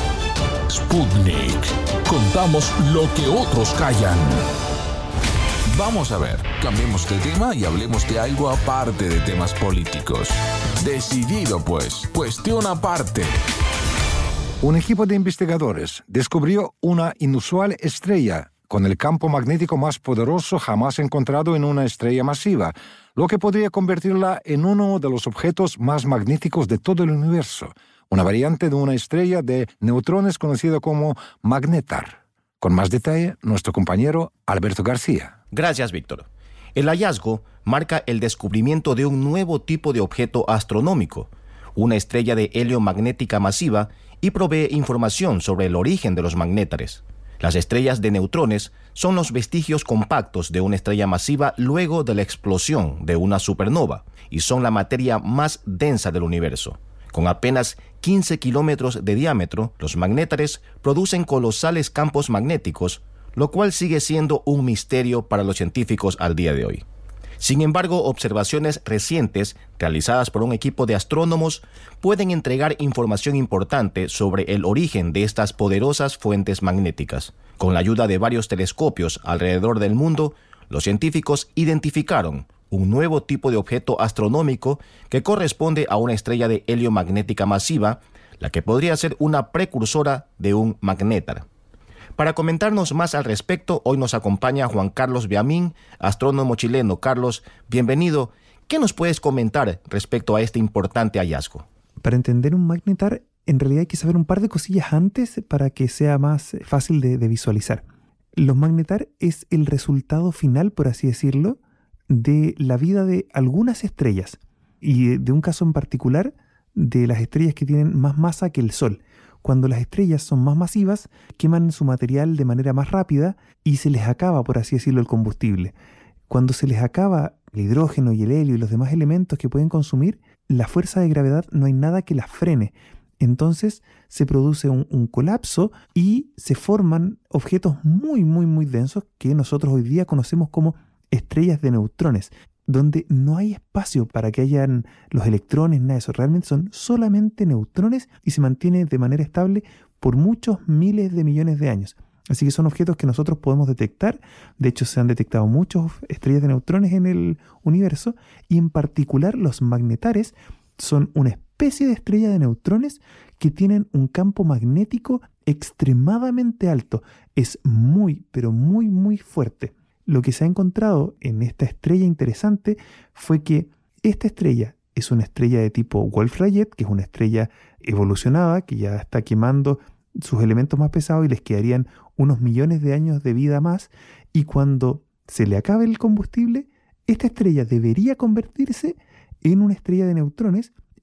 Sputnik. Contamos lo que otros callan. Vamos a ver, cambiemos de tema y hablemos de algo aparte de temas políticos. Decidido pues, cuestión aparte. Un equipo de investigadores descubrió una inusual estrella con el campo magnético más poderoso jamás encontrado en una estrella masiva, lo que podría convertirla en uno de los objetos más magnéticos de todo el universo, una variante de una estrella de neutrones conocida como magnetar. Con más detalle, nuestro compañero Alberto García. Gracias, Víctor. El hallazgo marca el descubrimiento de un nuevo tipo de objeto astronómico, una estrella de helio magnética masiva, y provee información sobre el origen de los magnétares. Las estrellas de neutrones son los vestigios compactos de una estrella masiva luego de la explosión de una supernova y son la materia más densa del universo. Con apenas quince kilómetros de diámetro, los magnétares producen colosales campos magnéticos, lo cual sigue siendo un misterio para los científicos al día de hoy. Sin embargo, observaciones recientes realizadas por un equipo de astrónomos pueden entregar información importante sobre el origen de estas poderosas fuentes magnéticas. Con la ayuda de varios telescopios alrededor del mundo, los científicos identificaron un nuevo tipo de objeto astronómico que corresponde a una estrella de helio magnética masiva, la que podría ser una precursora de un magnétar. Para comentarnos más al respecto, hoy nos acompaña Juan Carlos Beamín, astrónomo chileno. Carlos, bienvenido. ¿Qué nos puedes comentar respecto a este importante hallazgo? Para entender un magnetar, en realidad hay que saber un par de cosillas antes para que sea más fácil de, de visualizar. Los magnetar es el resultado final, por así decirlo, de la vida de algunas estrellas y de un caso en particular de las estrellas que tienen más masa que el Sol. Cuando las estrellas son más masivas, queman su material de manera más rápida y se les acaba, por así decirlo, el combustible. Cuando se les acaba el hidrógeno y el helio y los demás elementos que pueden consumir, la fuerza de gravedad no hay nada que las frene. Entonces se produce un, un colapso y se forman objetos muy, muy, muy densos que nosotros hoy día conocemos como estrellas de neutrones, donde no hay espacio para que hayan los electrones, nada de eso. Realmente son solamente neutrones y se mantiene de manera estable por muchos miles de millones de años. Así que son objetos que nosotros podemos detectar. De hecho, se han detectado muchas estrellas de neutrones en el universo y en particular los magnetares son una especie de estrella de neutrones que tienen un campo magnético extremadamente alto. Es muy, pero muy, muy fuerte. Lo que se ha encontrado en esta estrella interesante fue que esta estrella es una estrella de tipo Wolf-Rayet, que es una estrella evolucionada, que ya está quemando sus elementos más pesados y les quedarían unos millones de años de vida más, y cuando se le acabe el combustible, esta estrella debería convertirse en una estrella de neutrones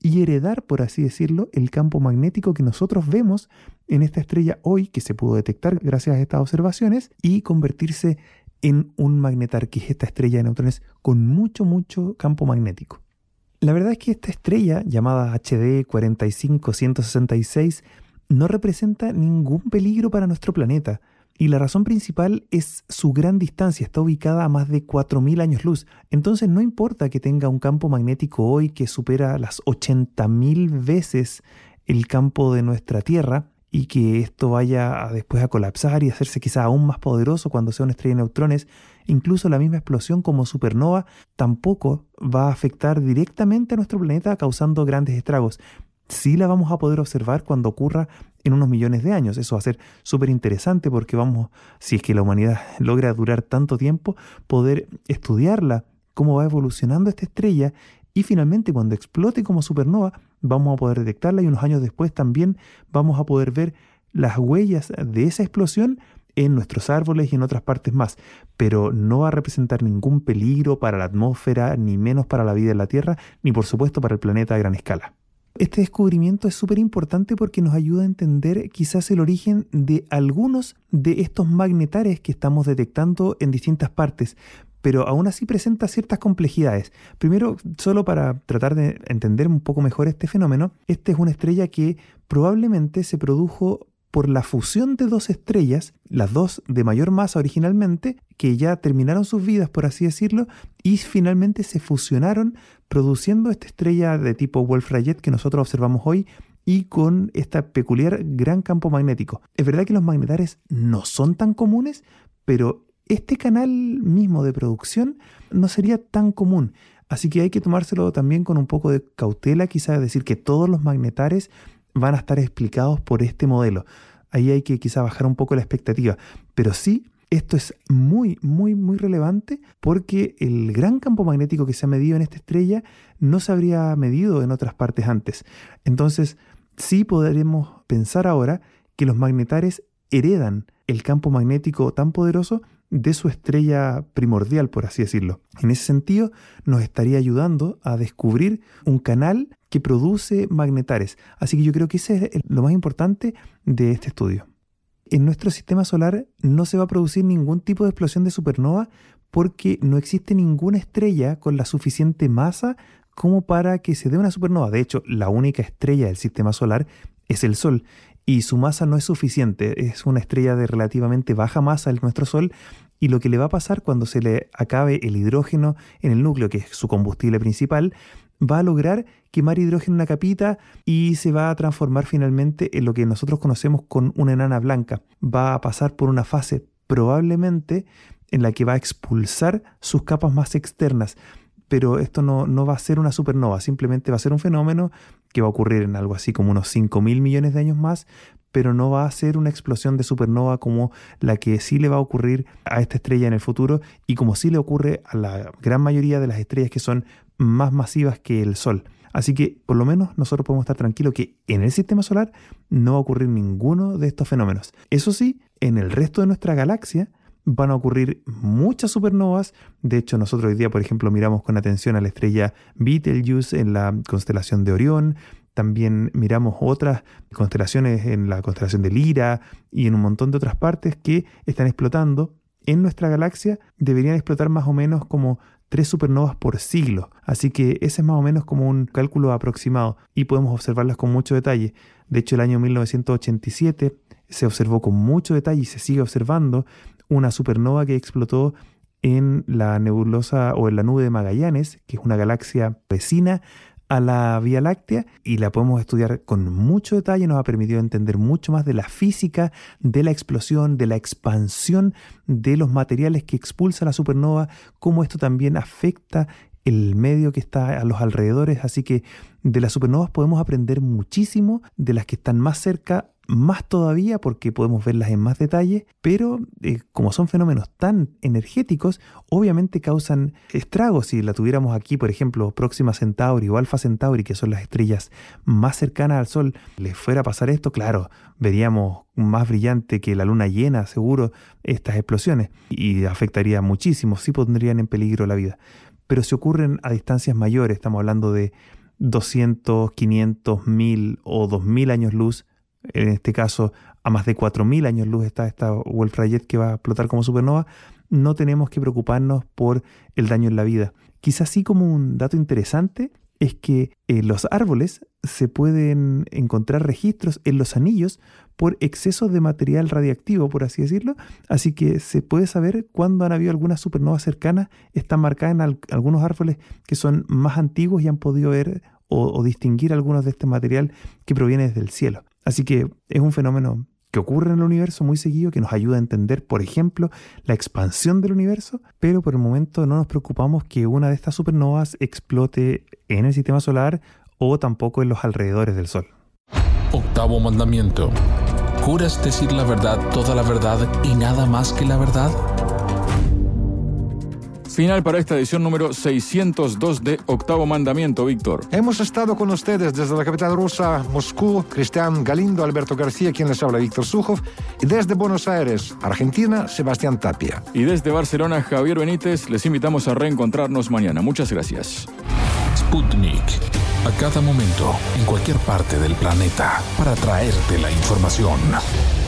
y heredar, por así decirlo, el campo magnético que nosotros vemos en esta estrella hoy, que se pudo detectar gracias a estas observaciones, y convertirse en un magnetar, que es esta estrella de neutrones con mucho, mucho campo magnético. La verdad es que esta estrella, llamada H D cuarenta y cinco ciento sesenta y seis, no representa ningún peligro para nuestro planeta. Y la razón principal es su gran distancia, está ubicada a más de cuatro mil años luz. Entonces no importa que tenga un campo magnético hoy que supera las ochenta mil veces el campo de nuestra Tierra, y que esto vaya a después a colapsar y hacerse quizá aún más poderoso cuando sea una estrella de neutrones. Incluso la misma explosión como supernova tampoco va a afectar directamente a nuestro planeta causando grandes estragos. Sí la vamos a poder observar cuando ocurra en unos millones de años. Eso va a ser súper interesante porque vamos, si es que la humanidad logra durar tanto tiempo, poder estudiarla, cómo va evolucionando esta estrella, y finalmente cuando explote como supernova vamos a poder detectarla, y unos años después también vamos a poder ver las huellas de esa explosión en nuestros árboles y en otras partes más, pero no va a representar ningún peligro para la atmósfera, ni menos para la vida en la Tierra, ni por supuesto para el planeta a gran escala. Este descubrimiento es súper importante porque nos ayuda a entender quizás el origen de algunos de estos magnetares que estamos detectando en distintas partes, pero aún así presenta ciertas complejidades. Primero, solo para tratar de entender un poco mejor este fenómeno, esta es una estrella que probablemente se produjo por la fusión de dos estrellas, las dos de mayor masa originalmente, que ya terminaron sus vidas, por así decirlo, y finalmente se fusionaron, produciendo esta estrella de tipo Wolf-Rayet que nosotros observamos hoy, y con este peculiar gran campo magnético. Es verdad que los magnetares no son tan comunes, pero este canal mismo de producción no sería tan común. Así que hay que tomárselo también con un poco de cautela, quizás decir que todos los magnetares van a estar explicados por este modelo. Ahí hay que quizá bajar un poco la expectativa. Pero sí, esto es muy, muy, muy relevante porque el gran campo magnético que se ha medido en esta estrella no se habría medido en otras partes antes. Entonces, sí podremos pensar ahora que los magnetares heredan el campo magnético tan poderoso de su estrella primordial, por así decirlo. En ese sentido, nos estaría ayudando a descubrir un canal que produce magnetares. Así que yo creo que ese es lo más importante de este estudio. En nuestro sistema solar no se va a producir ningún tipo de explosión de supernova porque no existe ninguna estrella con la suficiente masa como para que se dé una supernova. De hecho, la única estrella del sistema solar es el Sol, y su masa no es suficiente. Es una estrella de relativamente baja masa en nuestro Sol, y lo que le va a pasar cuando se le acabe el hidrógeno en el núcleo, que es su combustible principal, va a lograr quemar hidrógeno en una capita y se va a transformar finalmente en lo que nosotros conocemos con una enana blanca. Va a pasar por una fase probablemente en la que va a expulsar sus capas más externas. Pero esto no, no va a ser una supernova, simplemente va a ser un fenómeno que va a ocurrir en algo así como unos cinco mil millones de años más, pero no va a ser una explosión de supernova como la que sí le va a ocurrir a esta estrella en el futuro, y como sí le ocurre a la gran mayoría de las estrellas que son más masivas que el Sol. Así que por lo menos nosotros podemos estar tranquilos que en el sistema solar no va a ocurrir ninguno de estos fenómenos. Eso sí, en el resto de nuestra galaxia van a ocurrir muchas supernovas. De hecho, nosotros hoy día, por ejemplo, miramos con atención a la estrella Betelgeuse en la constelación de Orión. También miramos otras constelaciones en la constelación de Lira y en un montón de otras partes que están explotando. En nuestra galaxia deberían explotar más o menos como tres supernovas por siglo. Así que ese es más o menos como un cálculo aproximado y podemos observarlas con mucho detalle. De hecho, el año mil novecientos ochenta y siete se observó con mucho detalle y se sigue observando una supernova que explotó en la nebulosa o en la nube de Magallanes, que es una galaxia vecina a la Vía Láctea, y la podemos estudiar con mucho detalle. Nos ha permitido entender mucho más de la física, de la explosión, de la expansión de los materiales que expulsa la supernova, cómo esto también afecta el medio que está a los alrededores. Así que de las supernovas podemos aprender muchísimo, de las que están más cerca más todavía porque podemos verlas en más detalle, pero eh, como son fenómenos tan energéticos, obviamente causan estragos. Si la tuviéramos aquí, por ejemplo, Próxima Centauri o Alfa Centauri, que son las estrellas más cercanas al Sol, les fuera a pasar esto, claro, veríamos más brillante que la luna llena, seguro, estas explosiones, y afectaría muchísimo, sí pondrían en peligro la vida. Pero si ocurren a distancias mayores, estamos hablando de doscientos, quinientos, mil o dos mil años luz. En este caso, a más de cuatro mil años luz está esta Wolf-Rayet que va a explotar como supernova. No tenemos que preocuparnos por el daño en la vida. Quizás sí, como un dato interesante, es que en los árboles se pueden encontrar registros en los anillos por exceso de material radiactivo, por así decirlo. Así que se puede saber cuándo han habido algunas supernovas cercanas. Están marcadas en al- algunos árboles que son más antiguos y han podido ver o, o distinguir algunos de este material que proviene desde el cielo. Así que es un fenómeno que ocurre en el universo muy seguido, que nos ayuda a entender, por ejemplo, la expansión del universo, pero por el momento no nos preocupamos que una de estas supernovas explote en el sistema solar o tampoco en los alrededores del Sol. Octavo mandamiento. ¿Juras decir la verdad, toda la verdad y nada más que la verdad? Final para esta edición número seiscientos dos de Octavo Mandamiento, Víctor. Hemos estado con ustedes desde la capital rusa, Moscú, Cristian Galindo, Alberto García, quien les habla, Víctor Sujoff, y desde Buenos Aires, Argentina, Sebastián Tapia. Y desde Barcelona, Javier Benítez, les invitamos a reencontrarnos mañana. Muchas gracias. Sputnik. A cada momento, en cualquier parte del planeta, para traerte la información.